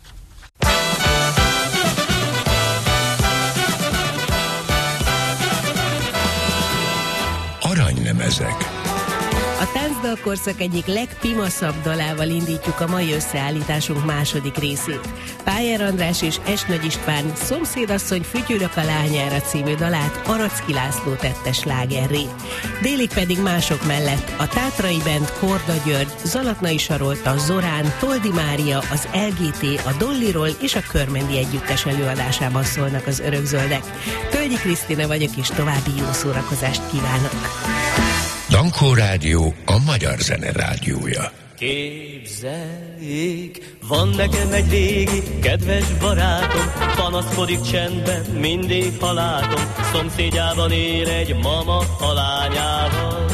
Aranylemezek. A táncdalkorszak egyik legpimaszabb dalával indítjuk a mai összeállításunk második részét. Pájer András és S. Nagy István Szomszédasszony fütyülök a lányára című dalát Aracki László tette slágerré. Délig pedig mások mellett a Tátrai Band, Korda György, Zalatnai Sarolta, Zorán, Toldi Mária, az el gé té, a Dolliról és a Körmendi együttes előadásában szólnak az örökzöldek. Tölgyi Krisztina vagyok, és további jó szórakozást kívánok! Dankó Rádió, a magyar zene rádiója. Képzeljék, van nekem egy régi, kedves barátom, panaszkodik csendben, mindig ha látom, szomszédjában él egy mama a lányával.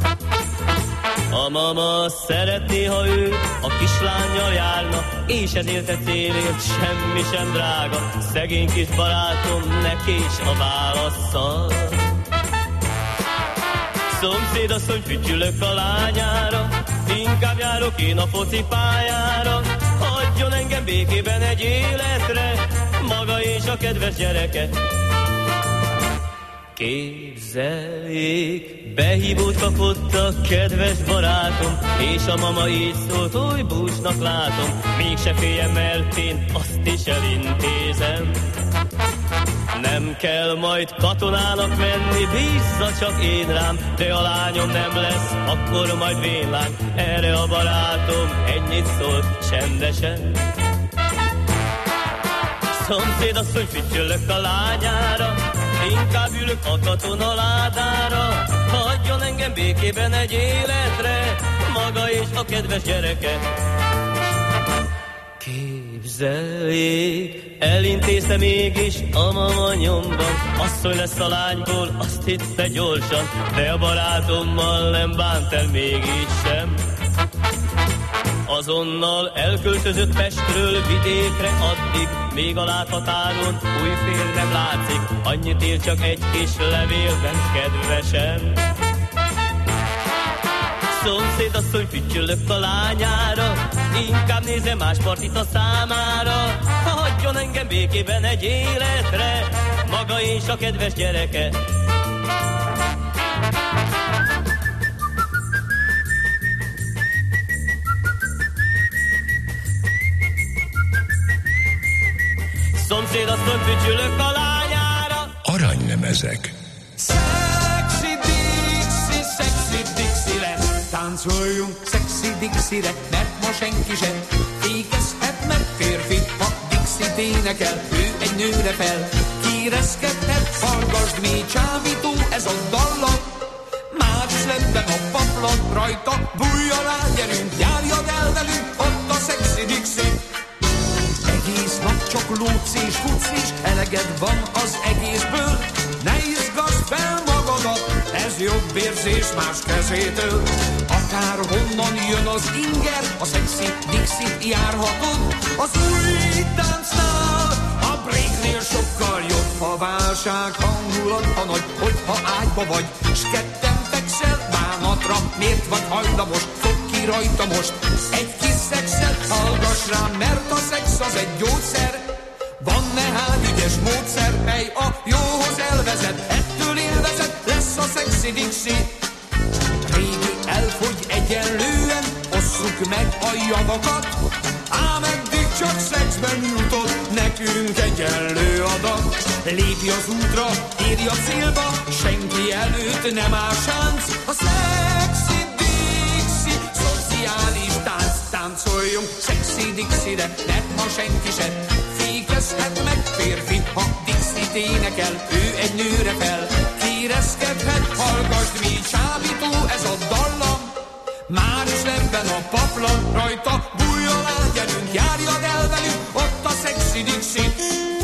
A mama szeretné, ha ő a kislánnyal járna, és ezért a célért semmi sem drága, szegény kis barátom, ne kés a válasszal. Szomszédasszony, fütyülök a lányára, inkább járok én a focipályára, hagyjon engem békében egy életre, maga és a kedves gyereke. Képzeljék, behívót kapott a kedves barátom, és a mama így szólt, oly búsnak látom, mégse féljem, mert én azt is elintézem. Nem kell majd katonának menni, bízza csak én rám, de a lányom nem lesz, akkor majd vénlám. Erre a barátom ennyit szólt csendesen. Szomszédasszony, fütyülök a lányára, inkább ülök a katonaládára, hagyjon engem békében egy életre, maga és a kedves gyereke. Képzeljék, elintézte mégis a mama nyomban, asszony lesz a lányból, azt hitte gyorsan, de a barátommal nem bánt el mégis sem. Azonnal elköltözött Pestről vidékre addig, még a láthatáron új fél nem látszik, annyit ír csak egy kis levélben kedvesen. Szomszédasszony, fütyülök a lányára, inkább nézze más partit a számára, hagyjon engem békében egy életre, maga és a kedves gyereke. Szomszédasszony, fütyülök a lányára. Aranylemezek. Sexy Dixie, sexy Dixie-re, táncoljunk sexy Dixie-re, mert ma senki sem fékezhet meg férfi, ha Dixie-t énekel, ő egy nőre fel. Kérezkedhet, hallgasd, mi csábító ez a dallam, már is lebben a paplan rajta, bújj alá, gyerünk, járjad el velünk, ott a sexy Dixie. Egész nap csak lódsz és futsz és eleged van az egészből. Ne izgasd fel magadat, ez jobb érzés más kezétől. Akár honnan jön az inger, a sexy Dixie-t járhatod. Az új táncnál, a breaknél sokkal jobb. Ha válság hangulat, ha nagy, hogyha ágyba vagy, s ketten fekszel bánatra, miért vagy hajlamos, fog ki rajta most egy kis szexet, hallgass rám, mert a szex az egy gyógyszer. Van nehány ügyes módszer, mely a jóhoz elvezet, ettől élvezet lesz a sexy Dixie. Régi elfogy egyenlően, osszuk meg a javakat, ám eddig csak szexben jutott nekünk egyenlő adat. Lépj az útra, érj a célba, senki előtt nem áll sánc. A sexy Dixie, szociális tánc, táncoljunk sexy Dixie-re, mert ma senki sem fékezhet meg férfi, ha Dixie-t énekel, ő egy nőre fel. szíreszkedhet, hallgasd, mi csábító ez a dallam. Már is rendben a paplan, rajta bújj alá, gyerünk, járjad el velünk, ott a szexi Dixit.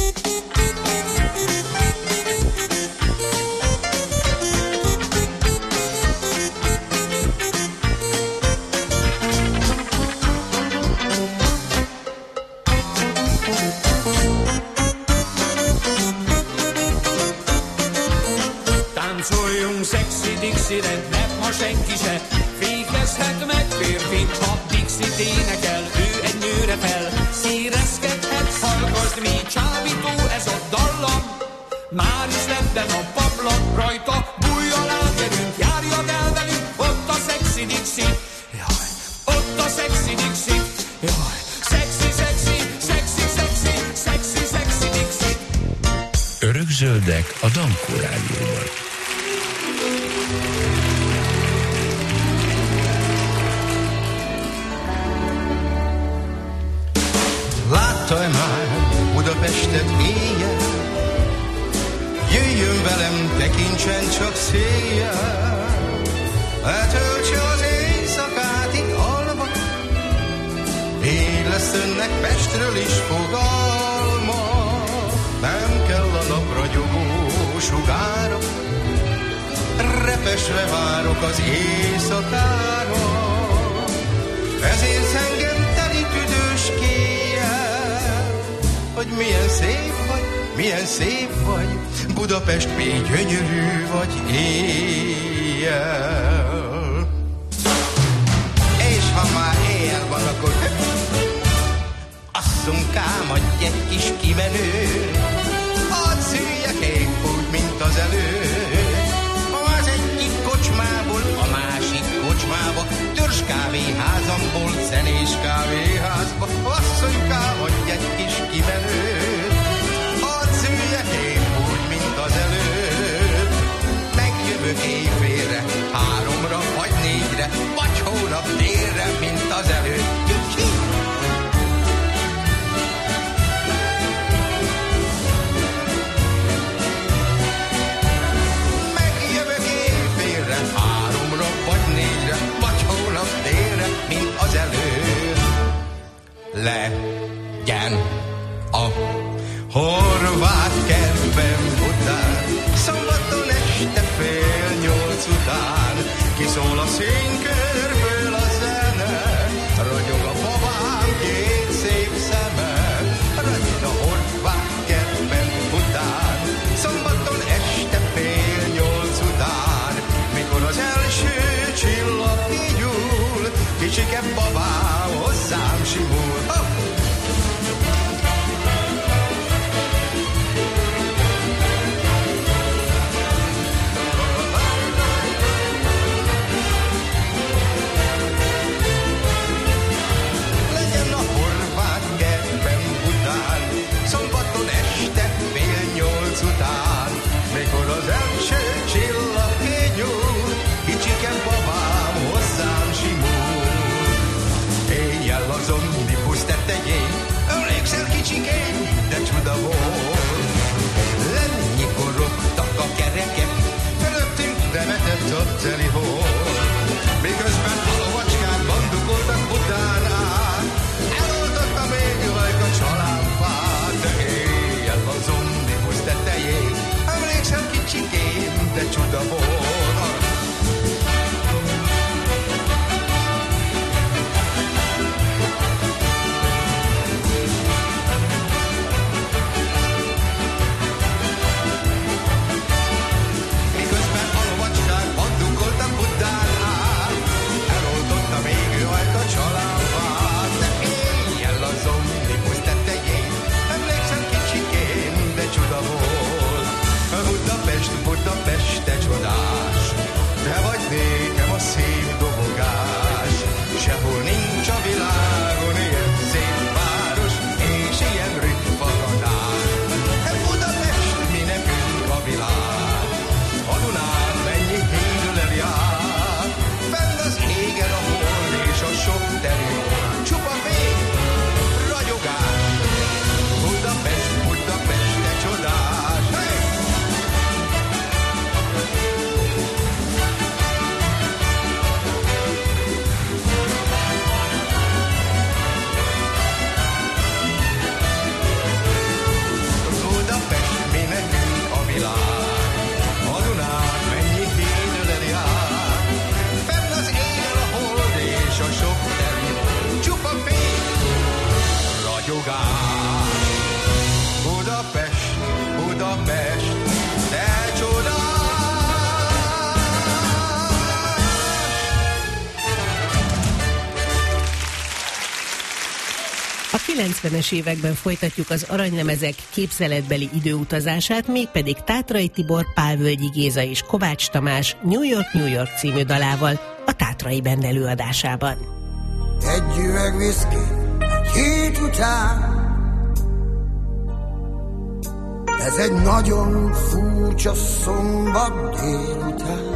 Táncoljunk szexi Dixire, mert ma senki se fékezhet meg férfit, ha Dixit énekel, ő egy nőre fel szíreszkedhet, hallgasd, mi csábító ez a dallam. Már is rendben a paplan, rajta bújj alá, gyerünk, járjad el velünk, ott a szexi Dixit. Jaj, ott a szexi Dixit. Jaj, szexi, szexi, szexi, szexi, szexi, szexi Dixit. Örökzöldek a Dankó Rádióban. Láttam már Budapestet éjjel, jöjjön velem, tekintsen csak széjjel, eltöltse az éjszakát itt alva, így lesz önnek Pestről is fogalma. Nem kell a napragyogó sugára, repesve várok az éjszakára, ezért engem teli tüdős kéjjel, hogy milyen szép vagy, milyen szép vagy, Budapest, még gyönyörű vagy éjjel. És ha már éjjel van, akkor asszonykám, adj egy kis kimenő, hadd szüljek épp úgy, mint az előtt. Az egyik kocsmából a másik kocsmába, törzs kávéházamból zenés kávéházba, asszonykám, adj egy kis kimenőt, hadd szüljek épp úgy, mint az előtt. Megjövök éjfélre, háromra vagy négyre, vagy hónap délre, mint az előtt. Háromra vagy négyre, vagy hónap délre, mint az előtt. Legyen a horvát kertben után, szombaton este fél nyolc után, kiszól a színkörből a zene, ragyog a babám két szép szeme, ragyog a horvát kertben után, szombaton este fél nyolc után, mikor az első csillag kigyúl, kicsike babám hozzám simul. Oh! Legyen a horvát kertben után, szombaton este fél nyolc után, mikor az első csillag kigyúl, kicsike babám hozzám simul. Éjjel az omnibus tetején, emlékszel kicsikén, de csuda volt. Lenni korogtak a kerekek, fölöttünk remetett a telihol. Miközben a lovacskák bandukoltak után át, eloltotta még üveg a csalámpát. De éjjel az omnibus tetején, emlékszel kicsikén, de csuda volt. Miközben a lovacskák bandukoltak után át, eloltotta még üveg a csalámpát. De éjjel az omnibus tetején, emlékszem kicsikén, de csuda volt. Budapest, Budapest, te csodás. kilencvenes években folytatjuk az aranylemezek képzeletbeli időutazását, mégpedig Tátrai Tibor, Pálvölgyi Géza és Kovács Tamás New York, New York című dalával a Tátrai Band előadásában. Egy üveg viszki, hét után. Ez egy nagyon furcsa szombat délután.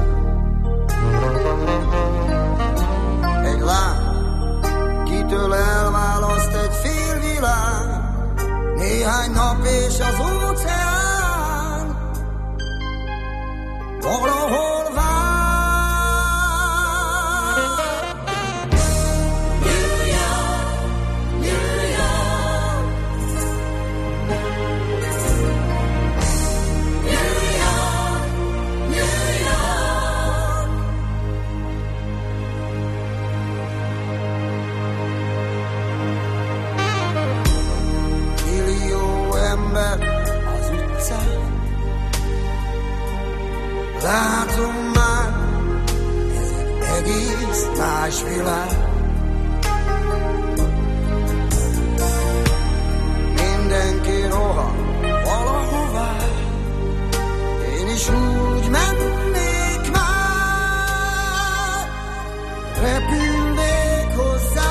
Egy lány, kitől elválaszt egy félvilág, néhány nap és az óceán valahol vár. Az utcán látom már, ez egy egész más világ. Mindenki rohan valahová, én is úgy mennék már, repülnék hozzá.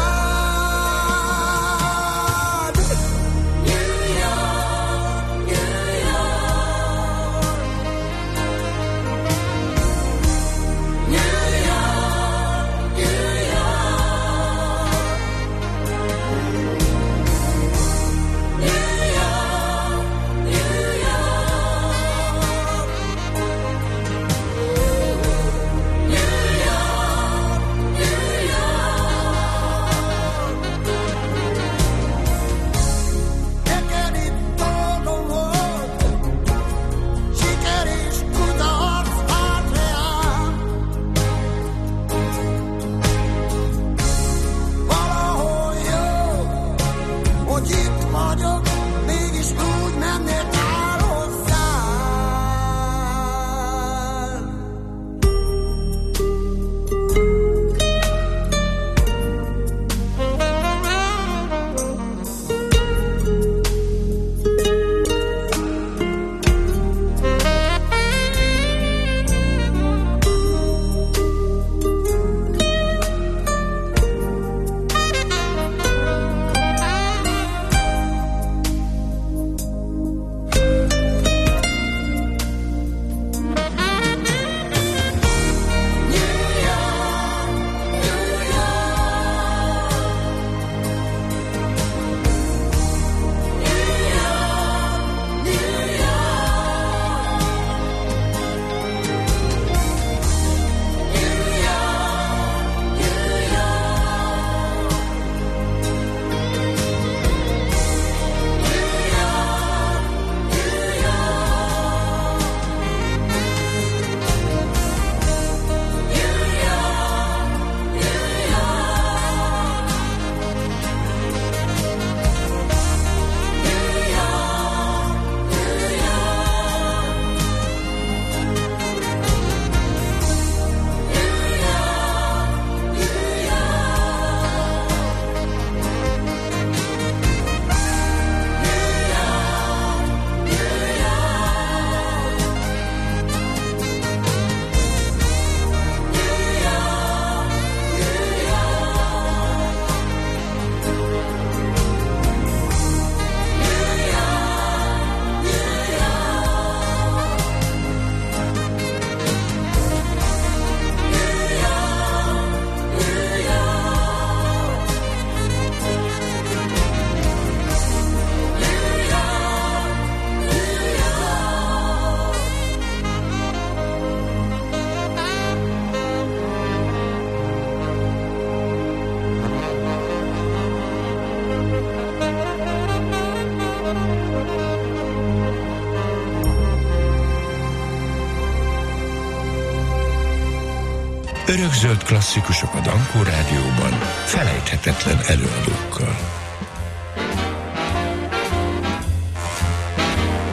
Örökzöld klasszikusok a Dankó Rádióban, felejthetetlen előadókkal.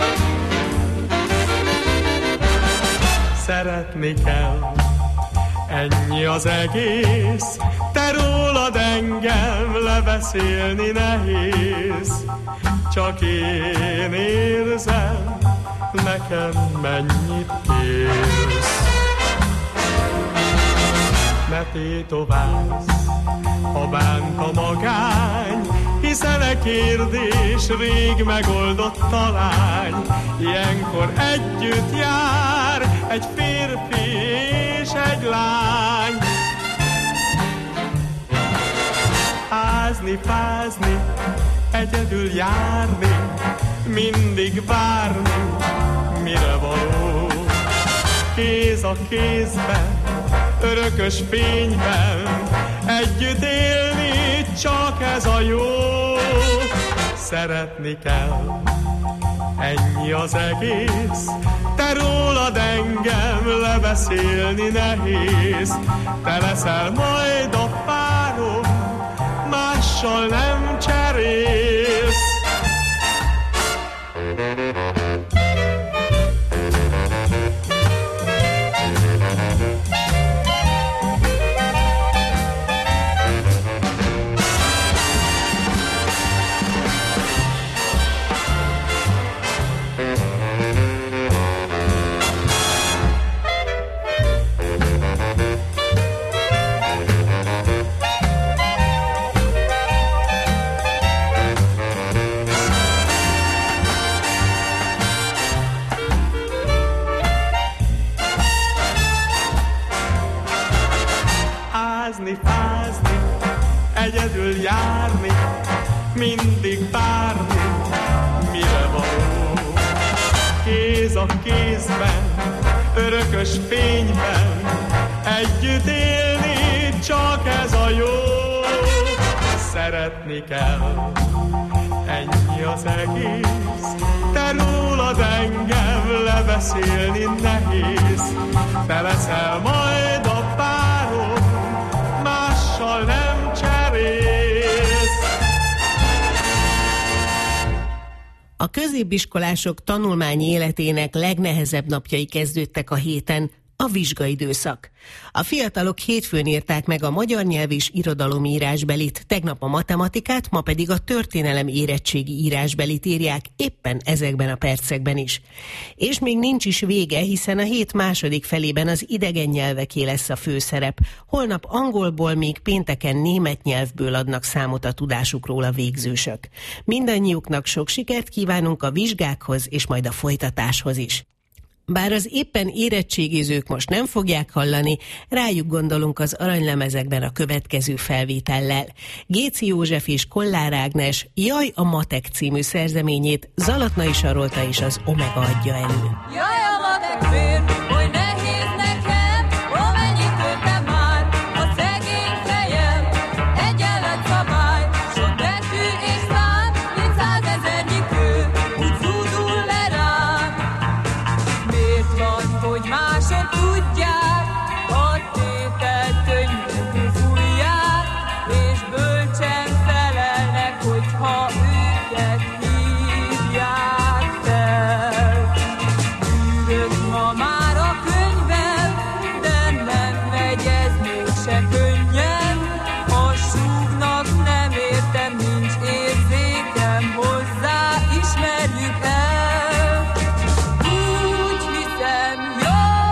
Szeretni kell Ennyi az egész, te rólad engem lebeszélni nehéz. Csak én érzem, nekem mennyit érsz. Ne tétovázz, ha bánt a magány, hiszen e kérdés rég megoldott talány. Ilyenkor együtt jár egy férfi és egy lány. Ázni, fázni, egyedül járni, mindig várni, mire való. Kéz a kézben, örökös fényben, együtt élni, csak ez a jó. Szeretni kell, ennyi az egész, te rólad engem lebeszélni nehéz. Te leszel majd a párom, mással nem cserélsz. Fázni, egyedül járni, mindig várni, mire való. Kéz a kézben, örökös fényben, együtt élni, csak ez a jó. Szeretni kell, ennyi az egész, te rólad engem lebeszélni nehéz. Te leszel majd a párom, mással nem cserélsz. A középiskolások tanulmányi életének legnehezebb napjai kezdődtek a héten, a vizsgaidőszak. A fiatalok hétfőn írták meg a magyar nyelv és irodalom írásbelit, tegnap a matematikát, ma pedig a történelem érettségi írásbelit írják éppen ezekben a percekben is. És még nincs is vége, hiszen a hét második felében az idegen nyelveké lesz a főszerep. Holnap angolból, még pénteken német nyelvből adnak számot a tudásukról a végzősök. Mindannyiuknak sok sikert kívánunk a vizsgákhoz és majd a folytatáshoz is. Bár az éppen érettségizők most nem fogják hallani, rájuk gondolunk az aranylemezekben a következő felvétellel. Géci József és Kollár Ágnes Jaj a matek című szerzeményét Zalatnai Sarolta és az Omega adja elő. Jaj a matek férfi, hogy nehéz nekem, amennyit töltem már a szegény fejem. Egyenlet szabály, sok betű és szám, mint százezernyi kő, úgy zúdul le rám. Miért van, hogy mások tudják, a tételt könnyű fújják, és bölcsen felelnek, hogyha őket hívják fel. Ülök ma már a könyvvel, de nem megy ez mégse könnyen. Ha súgnak, nem értem, nincs érzékem hozzá, ismerjük el. Úgy hiszem, jól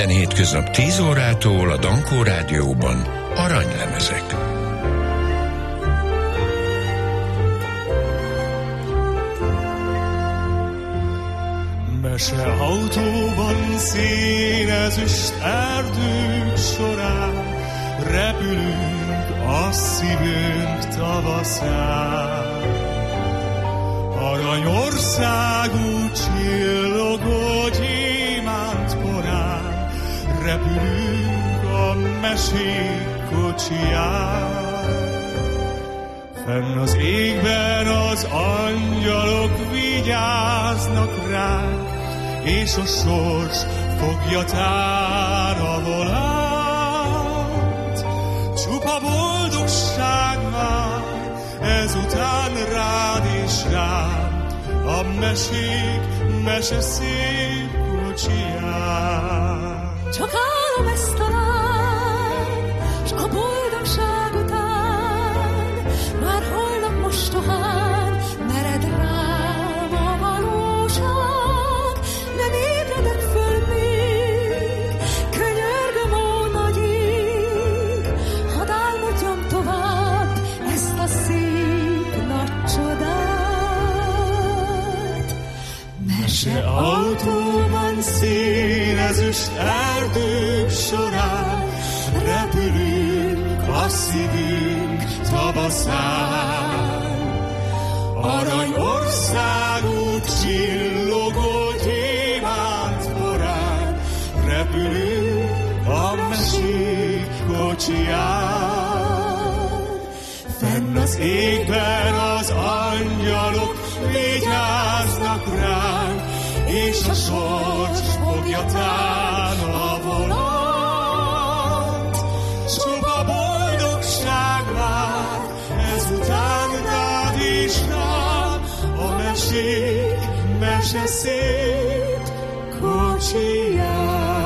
Minden hétköznap tíz órától a Dankó Rádióban aranylemezek. Mese autóban színezüst erdők során repülünk a szívünk tavaszán. Aranyországú csillogó gyémánt porán repülünk a mesék kocsiján. Fenn az égben az angyalok vigyáznak ránk, és a sors fogja tár a volánt. Csupa boldogság vár ezután rád és rám, a mesék mese szép kocsiján. Csak állom ezt a lány, s a boldogság után már hajlak mostohán, mered rám a valóság. Nem ébredek föl még, könyörgöm ó nagy ég, hadd álmodjam tovább ezt a szép nagy csodát. Mese autóban színezüst erdők során repülünk a szívünk tavaszán. Aranyországú csillogó gyémánt porán repülünk a mesék kocsiján. Fenn az égben az angyalok vigyáznak ránk, és a sors fogja tán a volant. Csupa boldogság vár ezután rád is rám, a mesék mese szép kocsiján.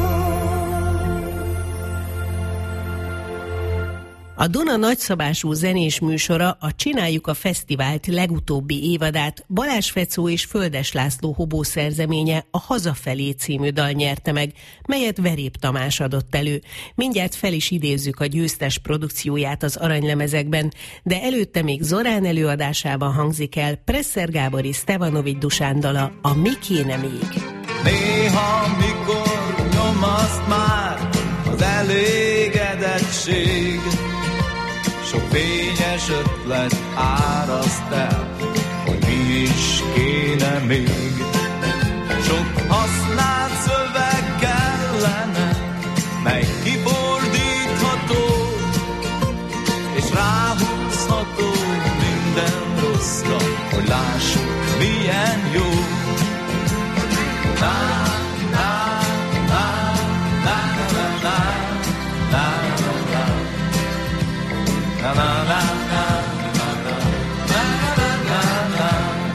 A Duna nagyszabású zenés műsora a Csináljuk a Fesztivált legutóbbi évadát Balázs Fecó és Földes László Hobó szerzeménye, a Hazafelé című dal nyerte meg, melyet Verép Tamás adott elő. Mindjárt fel is idézzük a győztes produkcióját az aranylemezekben, de előtte még Zorán előadásában hangzik el Presser Gábor és Stevanovics Dusán dala, a Mi kéne még. Néha, mikor nyomaszt már az elégedettség, sok fényes ötlet áraszt el, hogy mi is kéne még. Sok használt szöveg kellene, mely kifordítható, és ráhúzható minden rosszra, hogy lássuk, milyen jó. Na, na, na, na, na, na, na, na, na, na, na, na.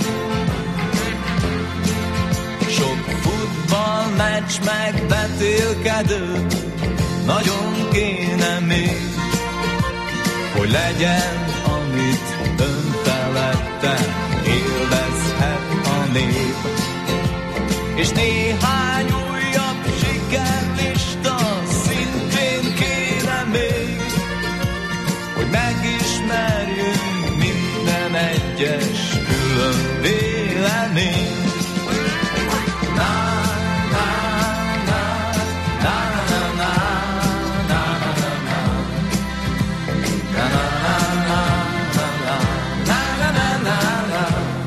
Sok futballmeccs meg vetélkedő, nagyon kéne még, hogy legyen, amit önfeledten élvezhet a nép. És néhány újabb sikerlista szintén kéne még, hogy megismerjünk minden egyes külön véleményt. Na, na, na, na, na, na, na, na, na, na.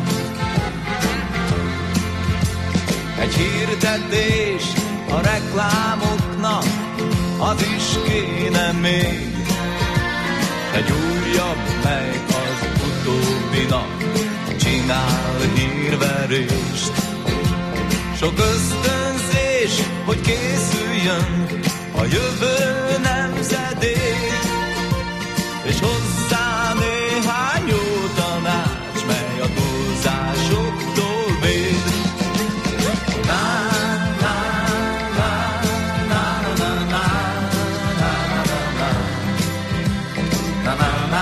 Egy hirdetés a reklámoknak, az is kéne még, egy újabb, mely az utóbbinak csinál hírverést. Sok ösztönzés, hogy készüljön a jövő nemzedék, és hozzá néhány jó tanács, mely a túlzásoktól véd. Na, na, na, na, na, na, na, na, na, na,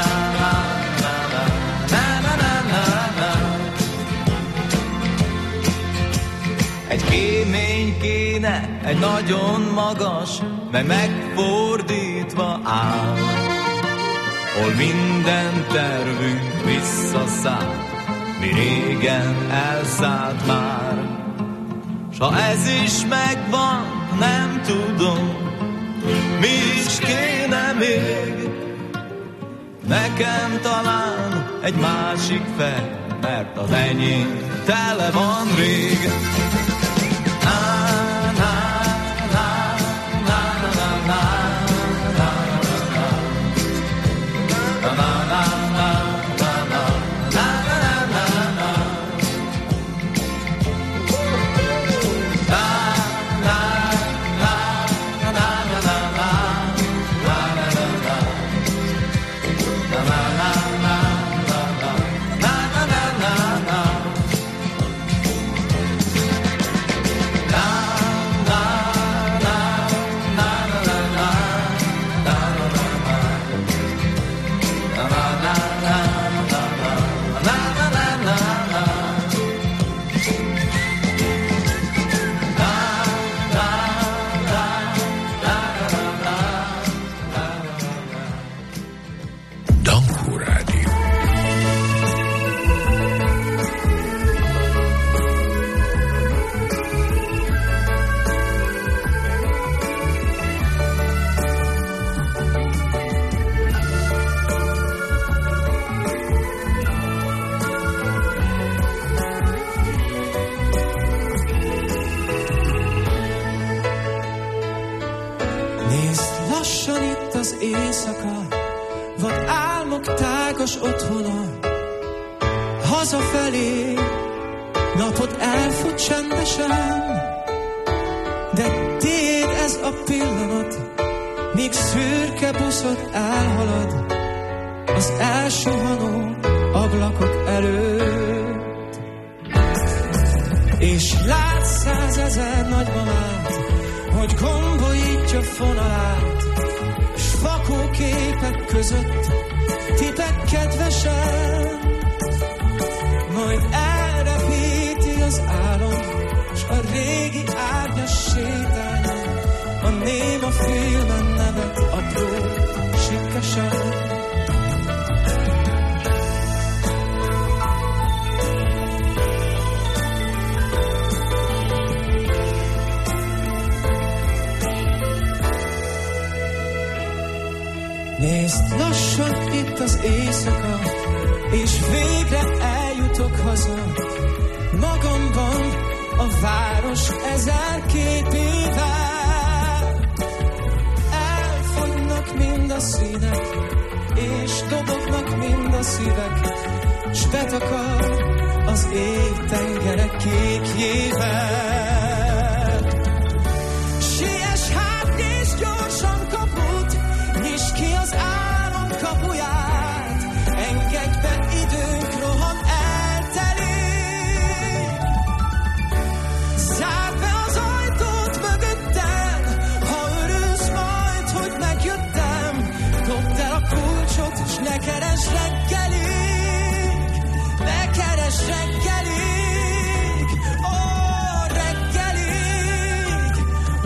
Egy kémény kéne, egy nagyon magas, mely megfordítva áll, hol minden tervünk visszaszáll, mi régen elszállt már. S ha ez is megvan, nem tudom, mi is kéne még. Nekem talán egy másik fej, mert az enyém tele van rég. Hazafelé napot elfut csendesen, de tiéd ez a pillanat, míg szürke buszod elhalad az elsuhanó ablakok előtt. És látsz százezer nagymamát, hogy gombolítja fonalát, s fakóképek között tipek kedvesen. Majd elrepíti az álom, s a régi árnyas sétányon a néma filmen nevet apró sikkesen. Nézd, lassan itt az éjszaka, és végre eljutok haza. Magamban a város ezer képével. Elfogynak mind a színek, és dobognak mind a szívek, s betakar az ég tengerek kékjével. Siess hát, nyisd gyorsan kaput, nyisd ki az álom kapuját, engedj be, időnk rohan eltelik. Zárd be az ajtót mögöttem, ha örülsz majd, hogy megjöttem. Dobd el a kulcsot, és ne keresd reggelig, ne keresd reggelig, ó, reggelig.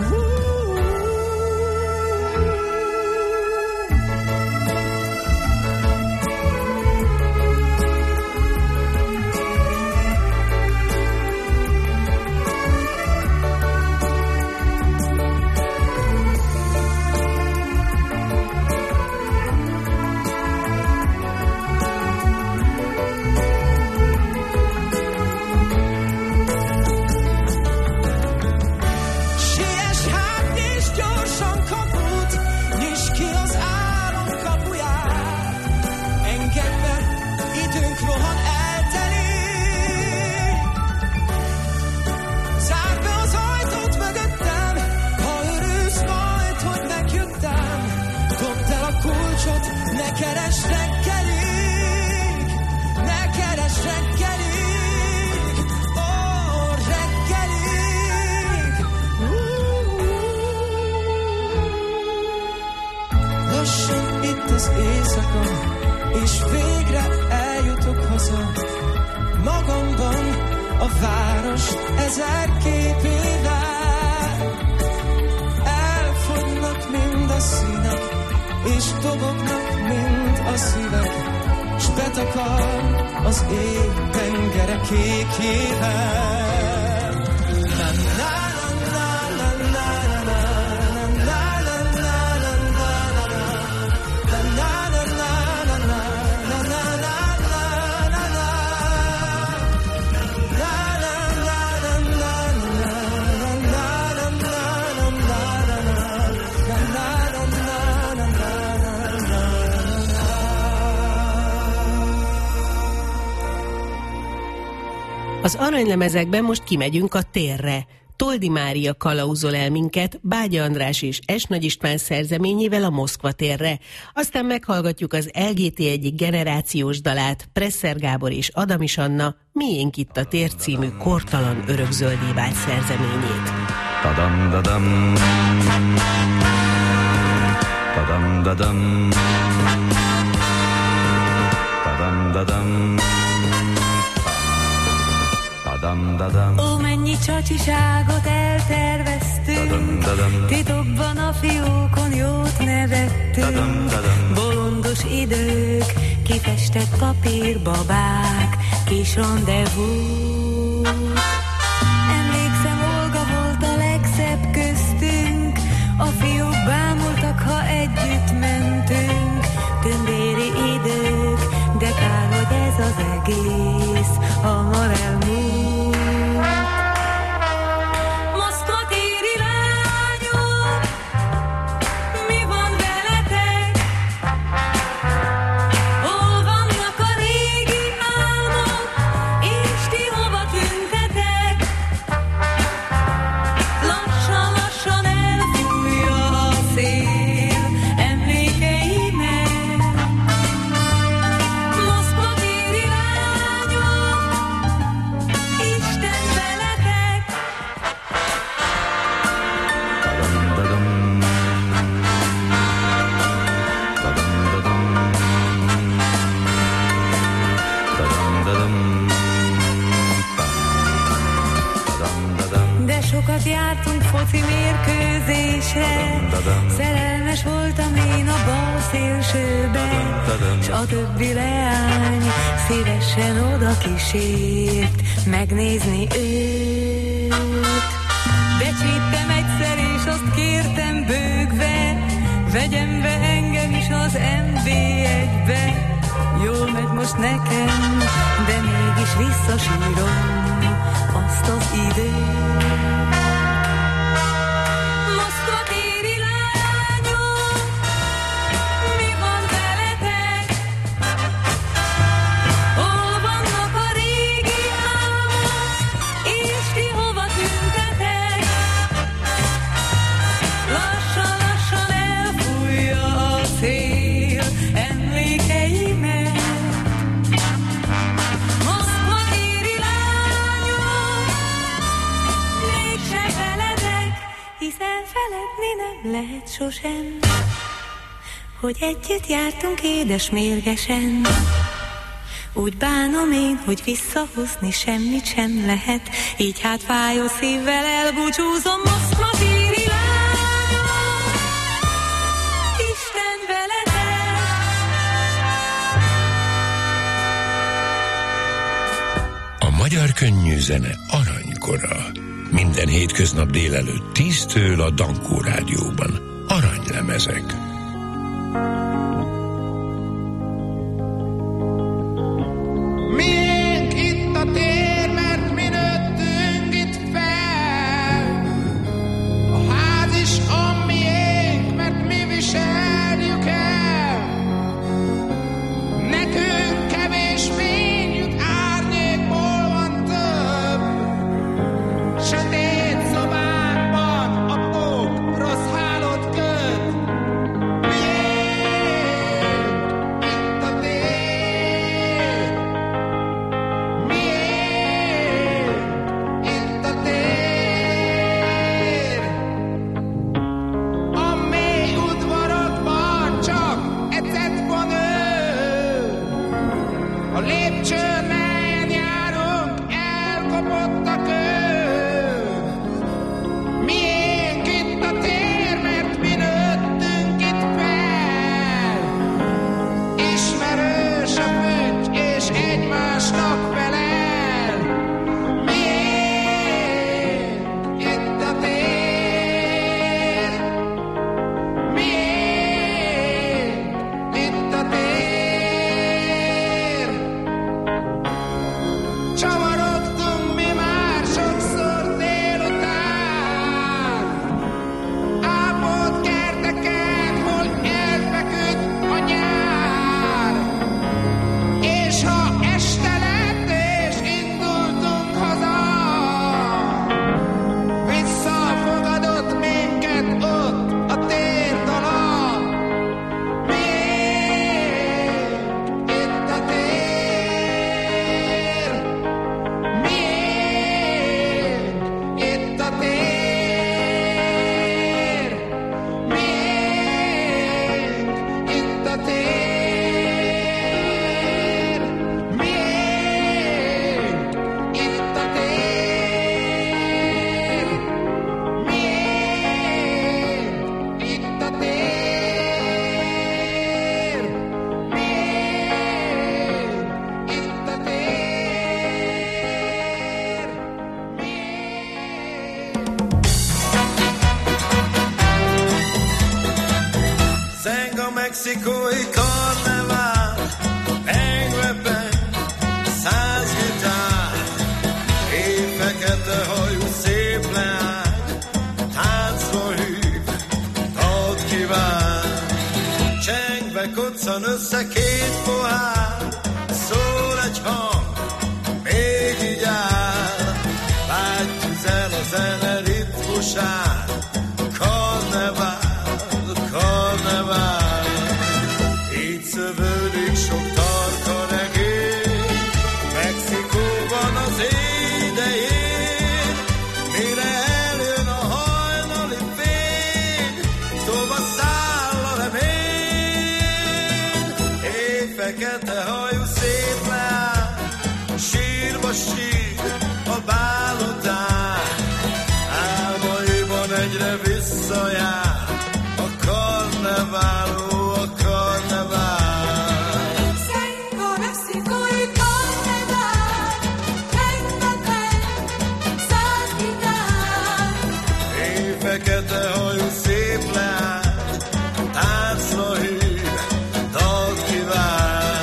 Siess hát, nyisd gyorsan kaput, nyisd ki az álom kapuját, engedd be, időnk rohan eltelik. Zárd be az ajtót mögöttem, ha örülsz majd, hogy megjöttem. Dobd el a kulcsot, ne keresd reggelig, ne keresd reggelig, ó, reggelig. Lassan itt az éjszaka, és végre eljutok haza. Magamban a város ezer képével. dobognak, mint a szívek, s betakar az ég tengere kékjével. Az aranylemezekben most kimegyünk a térre. Toldi Mária kalauzol el minket Bágya András és Es Nagy István szerzeményével a Moszkva térre. Aztán meghallgatjuk az el gé té egyik generációs dalát, Presser Gábor és Adamis Anna Miénk itt a tér című kortalan örökzöldé vált szerzeményét. Tadam-dadam, tadam-dadam, tadam-dadam. Ó, mennyi csacsiságot elterveztünk, titokban a fiókon jót nevettünk. Bolondos idők, kifestett papírbabák, kis rendezvúk. Emlékszem, Olga volt a legszebb köztünk, a fiúk bámultak, ha együtt mentünk. Tündéri idők, de kár, hogy ez az egész hamar elmúlt. Jártunk foci mérkőzésre, szerelmes voltam én a bal szélsőbe, s a többi leány szívesen oda kísért megnézni őt. Becsíptem egyszer, és azt kértem bőgve, vegyem be engem is az em bé egybe. Jól megy most nekem, de mégis visszasírom azt az időt. Lehet sosem, hogy együtt jártunk édes mérgesen. Úgy bánom én, hogy visszahozni semmit sem lehet, így hát fájó szívvel elbúcsúzom. Moszkva téri lányok, Isten veletek. A magyar könnyű zene aranykora. Minden hétköznap délelőtt tíztől a Dankó Rádióban. Aranylemezek. Miénk itt a tér, mert mi nőttünk itt fel. A ház is a miénk, mert mi viseljük el. Nekünk kevés fény jut, árnyékból van több. Sötét szobákban a pók rossz hálót köt. Miénk itt a tér? Miénk itt a tér? A mély udvarokban csak ecet van ő. A lépcsőn, melyen járunk, elkopott a kő. Miénk itt a tér, mert mi nőttünk itt fel. mexikói karnevál, pengve száz gitár, én fekete hajú szép leány, táncba hív, ad kíván. Csengve koccan össze két pohár, szól egy hang, még így áll, vágy tüzel a zene ritmusán, karnevál, karnevál. Így szövődik sok tarka regény, Mexikóban az idején, mire eljön a hajnali fény, tova száll a remény. Éj fekete hajú szép leány, sírba sír a bál után, álmaiban egyre visszajár a karnevál, ó, a karnevál. Én fekete hajú szép leány, táncra hív, dalt kíván.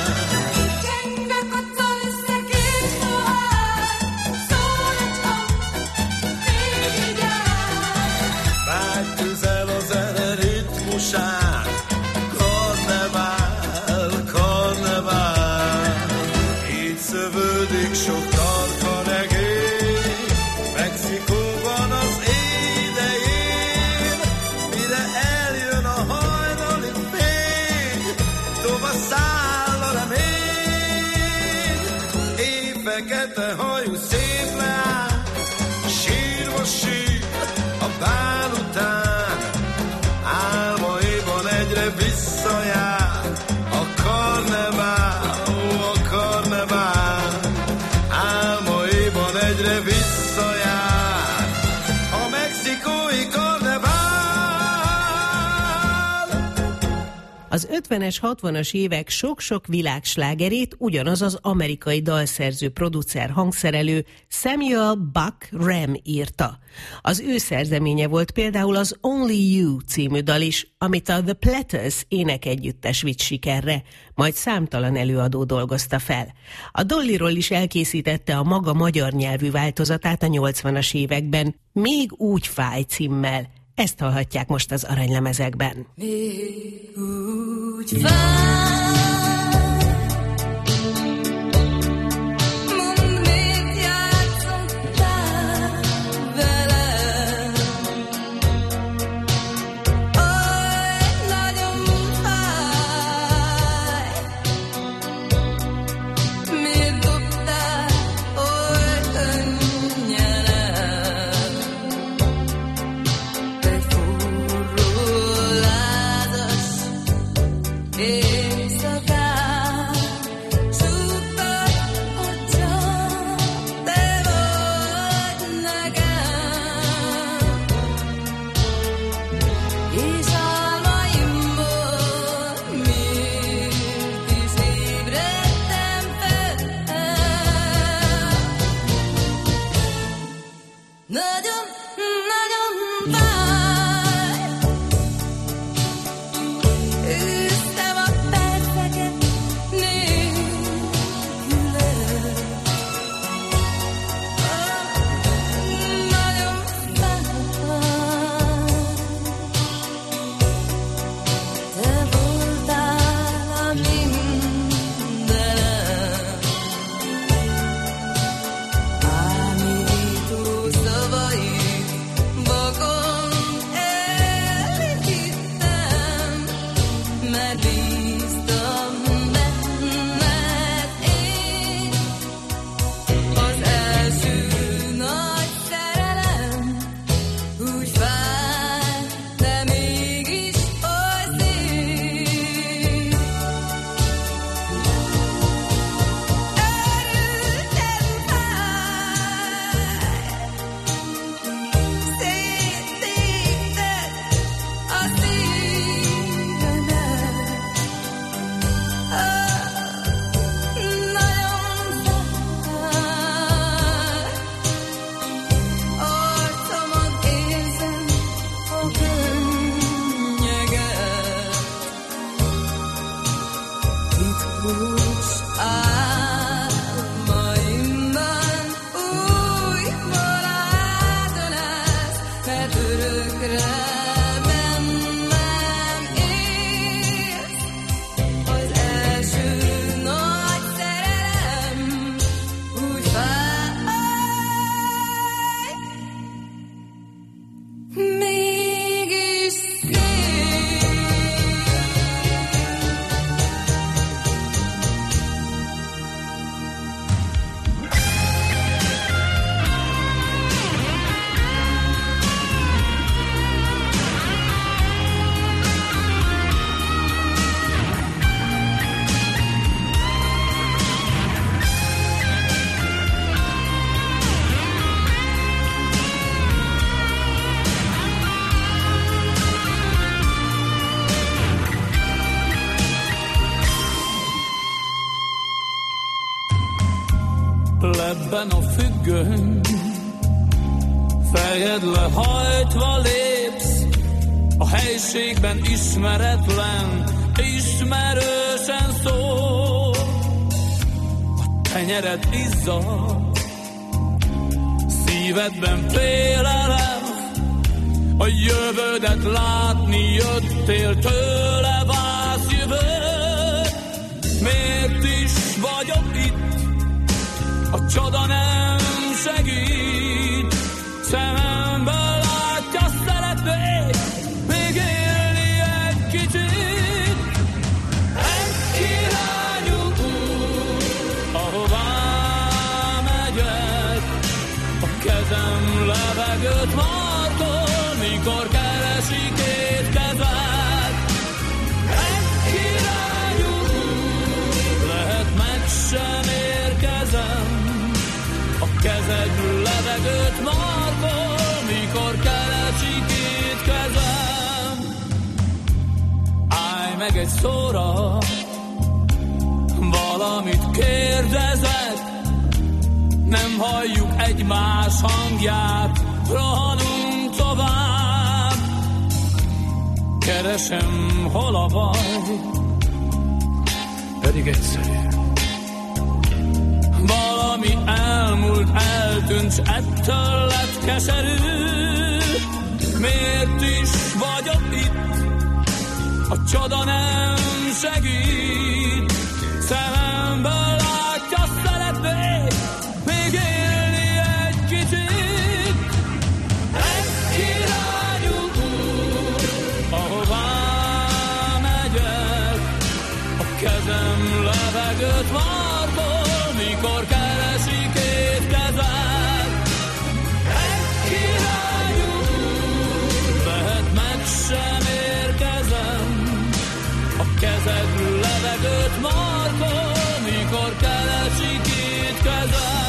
Vágy tüzel a zene ritmusán, karnevál, karnevál. Így szövődik sok tarka regény, Mexikóban az idején, mire eljön a hajnali fény, tova száll a remény. Éj fekete hajú szép leány, sírva sír a bál után, álmaiban egyre visszajár a karnevál, ó, a karnevál. Álmaiban egyre visszajár a mexikói karnevál. Az ötvenes, hatvanas évek sok-sok világslágerét ugyanaz az amerikai dalszerző, producer, hangszerelő Samuel Buck Ram írta. Az ő szerzeménye volt például az Only You című dal is, amit a The Platters énekegyüttes vitt sikerre, majd számtalan előadó dolgozta fel. A Dollyról is elkészítette a maga magyar nyelvű változatát a nyolcvanas években, Még úgy fáj címmel. Ezt hallhatják most az aranylemezekben. Még úgy fáj. Ámító szavaid ebben a függöny, fejed lehajtva lépsz, a helységben ismeretlen, ismerősen szól. A tenyered izzad, szívedben félelem, a jövődet látni jöttél, tőle vársz jövőt. Miért is vagyok itt, a csoda nem segít, szememből látja, szeretnék még élni egy kicsit. Egy királyi út, ahová megyek, a kezem levegőt markol, mikor keresi két kezed. Egy királyi út, lehet meg sem érkezem, a kezed levegőt markol, mikor keresi két kezem. Állj meg egy szóra, valamit kérdezek, nem halljuk egymás hangját, rohanunk tovább. Keresem, hol a baj, pedig egyszerű. Valami elmúlt, eltűnt, s ettől lett keserű. Miért is vagyok itt, a csoda nem segít, szememből látja, szeretnék még élni egy kicsit. Egy királyi út, ahová megyek, a kezem levegőt markol, mikor keresi két kezed. Egy királyi út, lehet meg sem érkezem, a kezed levegőt markol, mikor keresi két kezed.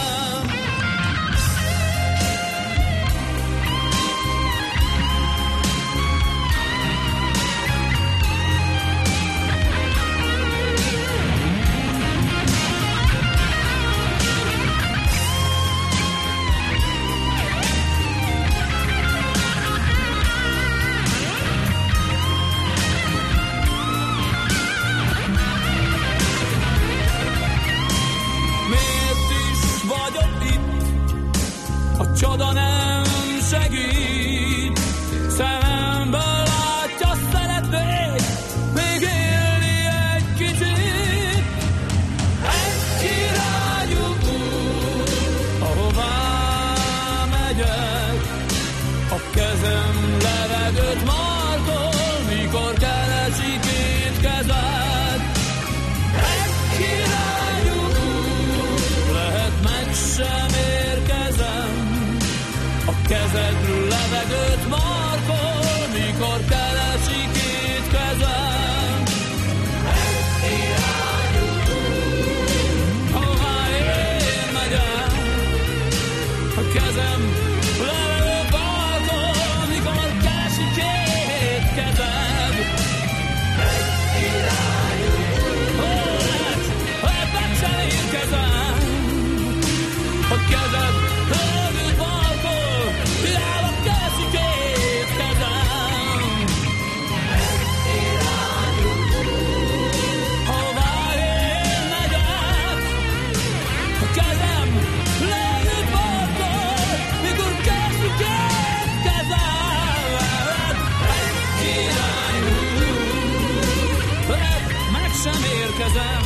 Csoda nem segít, szememből látja, szeretnék még élni egy kicsit. Egy királyi út, ahová megyek, a kezem levegőt markol, mikor keresi két kezed. Egy királyi út, lehet meg sem érkezem, a kezed levegőt markol, mikor keresi két kezem. Egy királyi út, ahová én megyek, a kezem levegőt markol, mikor keresi két kezem. Egy királyi út, ó, lehet, lehet meg sem érkezem, a kezed levegőt markol, hiába keresi két kezem. Egy királyi út, ahová én megyek, a kezem levegőt markol, mikor keresi két kezem. Egy királyi út, lehet meg sem érkezem,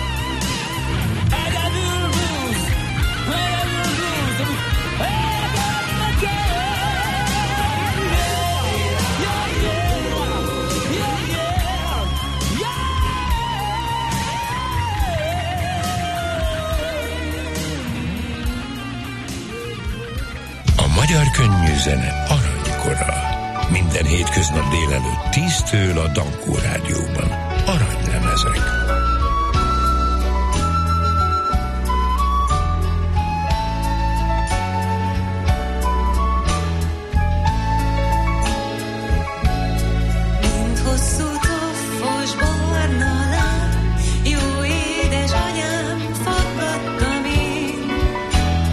egyedül búz, egyedül búz, A magyar könnyű zene aranykora. Minden hétköznap délelőtt tíztől a Dankó Rádióban. Aranylemezek. Mint hosszú toffos barna lány, jó édesanyám, faggattam én.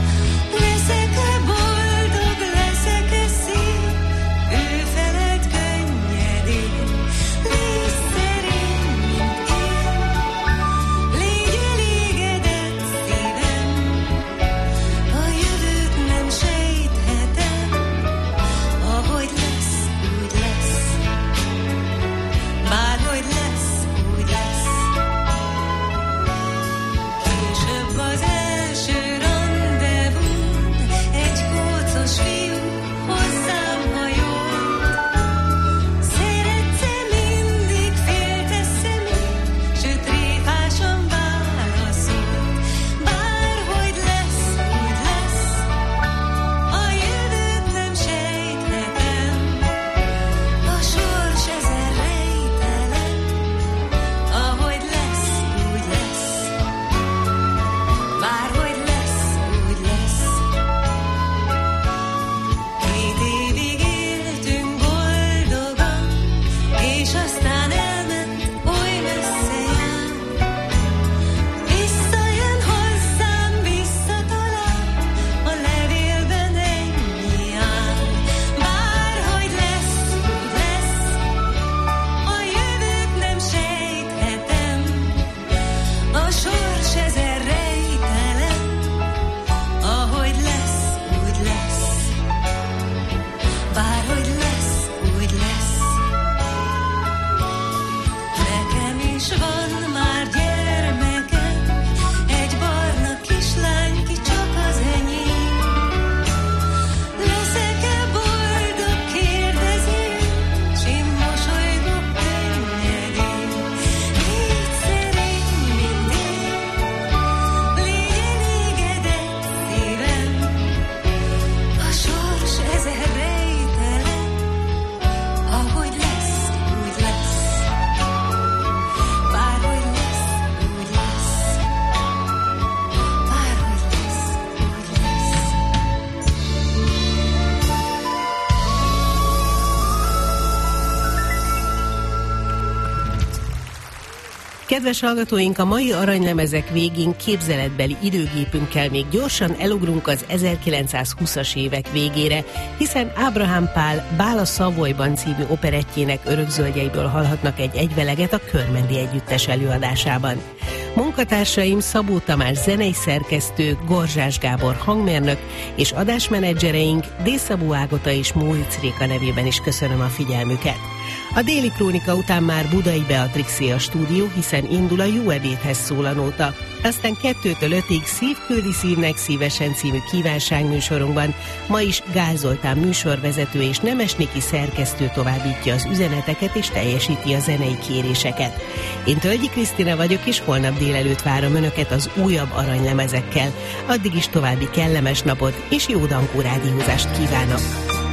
Kedves hallgatóink, a mai aranylemezek végén képzeletbeli időgépünkkel még gyorsan elugrunk az ezerkilencszázhúszas évek végére, hiszen Ábrahám Pál Bál a Szavoyban című operettjének örökzöldjeiből hallhatnak egy egyveleget a Körmendi Együttes előadásában. Munkatársaim Szabó Tamás zenei szerkesztő, Gorzsás Gábor hangmérnök és adásmenedzsereink Dészabó Ágota és Móricz Réka nevében is köszönöm a figyelmüket. A déli krónika után már Budai Beatrixé a stúdió, hiszen indul a Jó ebédhez szólanóta. Aztán kettőtől ötig Szív küldi szívnek szívesen című kívánságműsorunkban ma is Gál Zoltán műsorvezető és Nemes Niki szerkesztő továbbítja az üzeneteket és teljesíti a zenei kéréseket. Én Tölgyi Krisztina vagyok, és holnap délelőtt várom Önöket az újabb aranylemezekkel. Addig is további kellemes napot és jó Dankó rádiózást kívánok!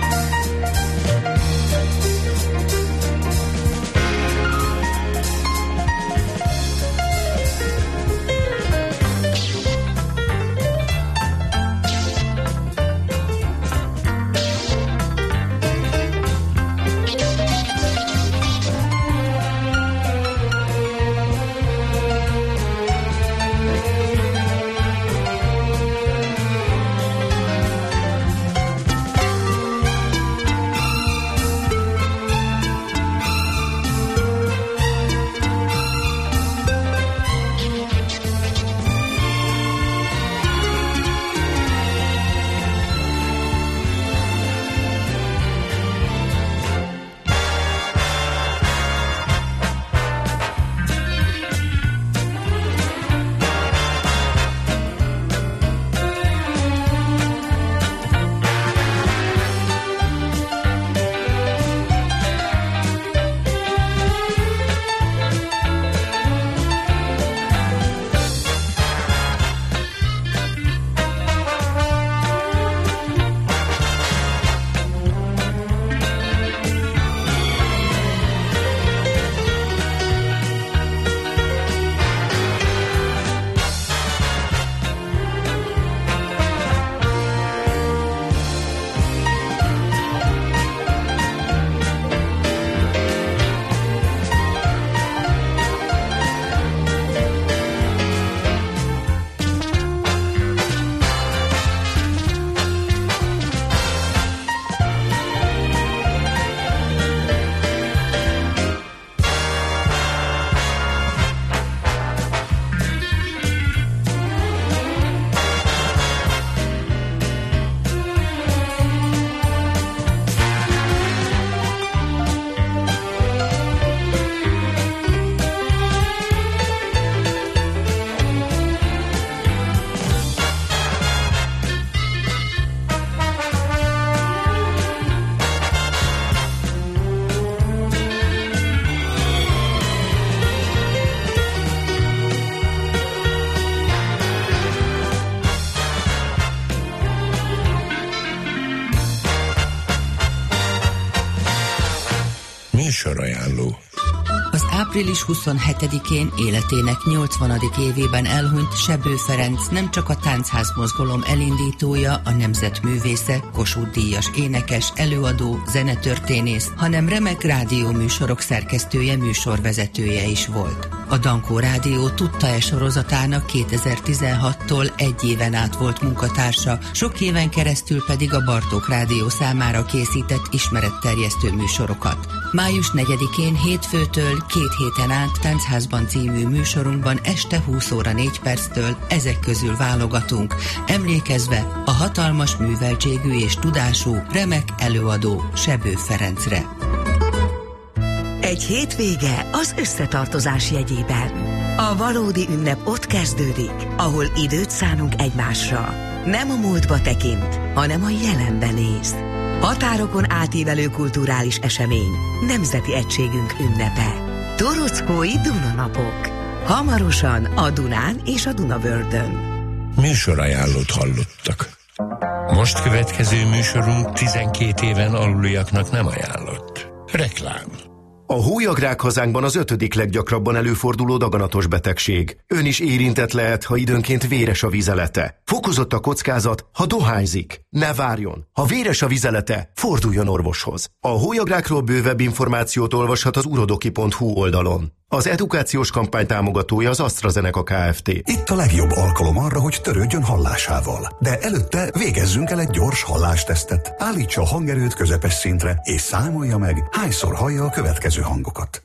Műsorajánló. Az április huszonhetedikén életének nyolcvanadik évében elhunyt Sebő Ferenc nem csak a táncház mozgalom elindítója, a nemzetművésze, Kossuth díjas énekes, előadó, zenetörténész, hanem remek rádióműsorok szerkesztője, műsorvezetője is volt. A Dankó Rádió Tudta-e sorozatának kétezer-tizenhattól egy éven át volt munkatársa, sok éven keresztül pedig a Bartók Rádió számára készített ismeretterjesztő műsorokat. május negyedikén hétfőtől két héten át Táncházban című műsorunkban este húsz óra négy perctől ezek közül válogatunk, emlékezve a hatalmas műveltségű és tudású, remek előadó Sebő Ferencre. Egy hétvége az összetartozás jegyében. A valódi ünnep ott kezdődik, ahol időt szánunk egymásra. Nem a múltba tekint, hanem a jelenben néz. Határokon átívelő kulturális esemény, nemzeti egységünk ünnepe. Torockói Dunanapok. Hamarosan a Dunán és a Dunavördön. Műsorajánlót hallottak. Most következő műsorunk tizenkét éven aluliaknak nem ajánlott. Reklám. A hólyagrák hazánkban az ötödik leggyakrabban előforduló daganatos betegség. Ön is érintett lehet, ha időnként véres a vizelete. Fokozott a kockázat, ha dohányzik. Ne várjon! Ha véres a vizelete, forduljon orvoshoz. A hólyagrákról bővebb információt olvashat az urodoki pont hu oldalon. Az edukációs kampány támogatója az AstraZeneca Kft. Itt a legjobb alkalom arra, hogy törődjön hallásával. De előtte végezzünk el egy gyors hallástesztet. Állítsa a hangerőt közepes szintre, és számolja meg, hányszor hallja a következő hangokat.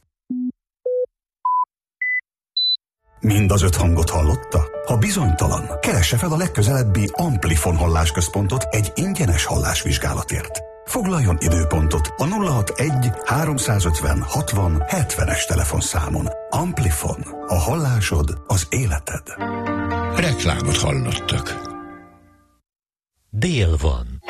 Mind az öt hangot hallotta? Ha bizonytalan, keresse fel a legközelebbi Amplifon hallásközpontot egy ingyenes hallásvizsgálatért. Foglaljon időpontot a nulla hatvanegy háromszázötven hatvan hetvenes telefonszámon. Amplifon. A hallásod az életed. Reklámot hallottak. Dél van.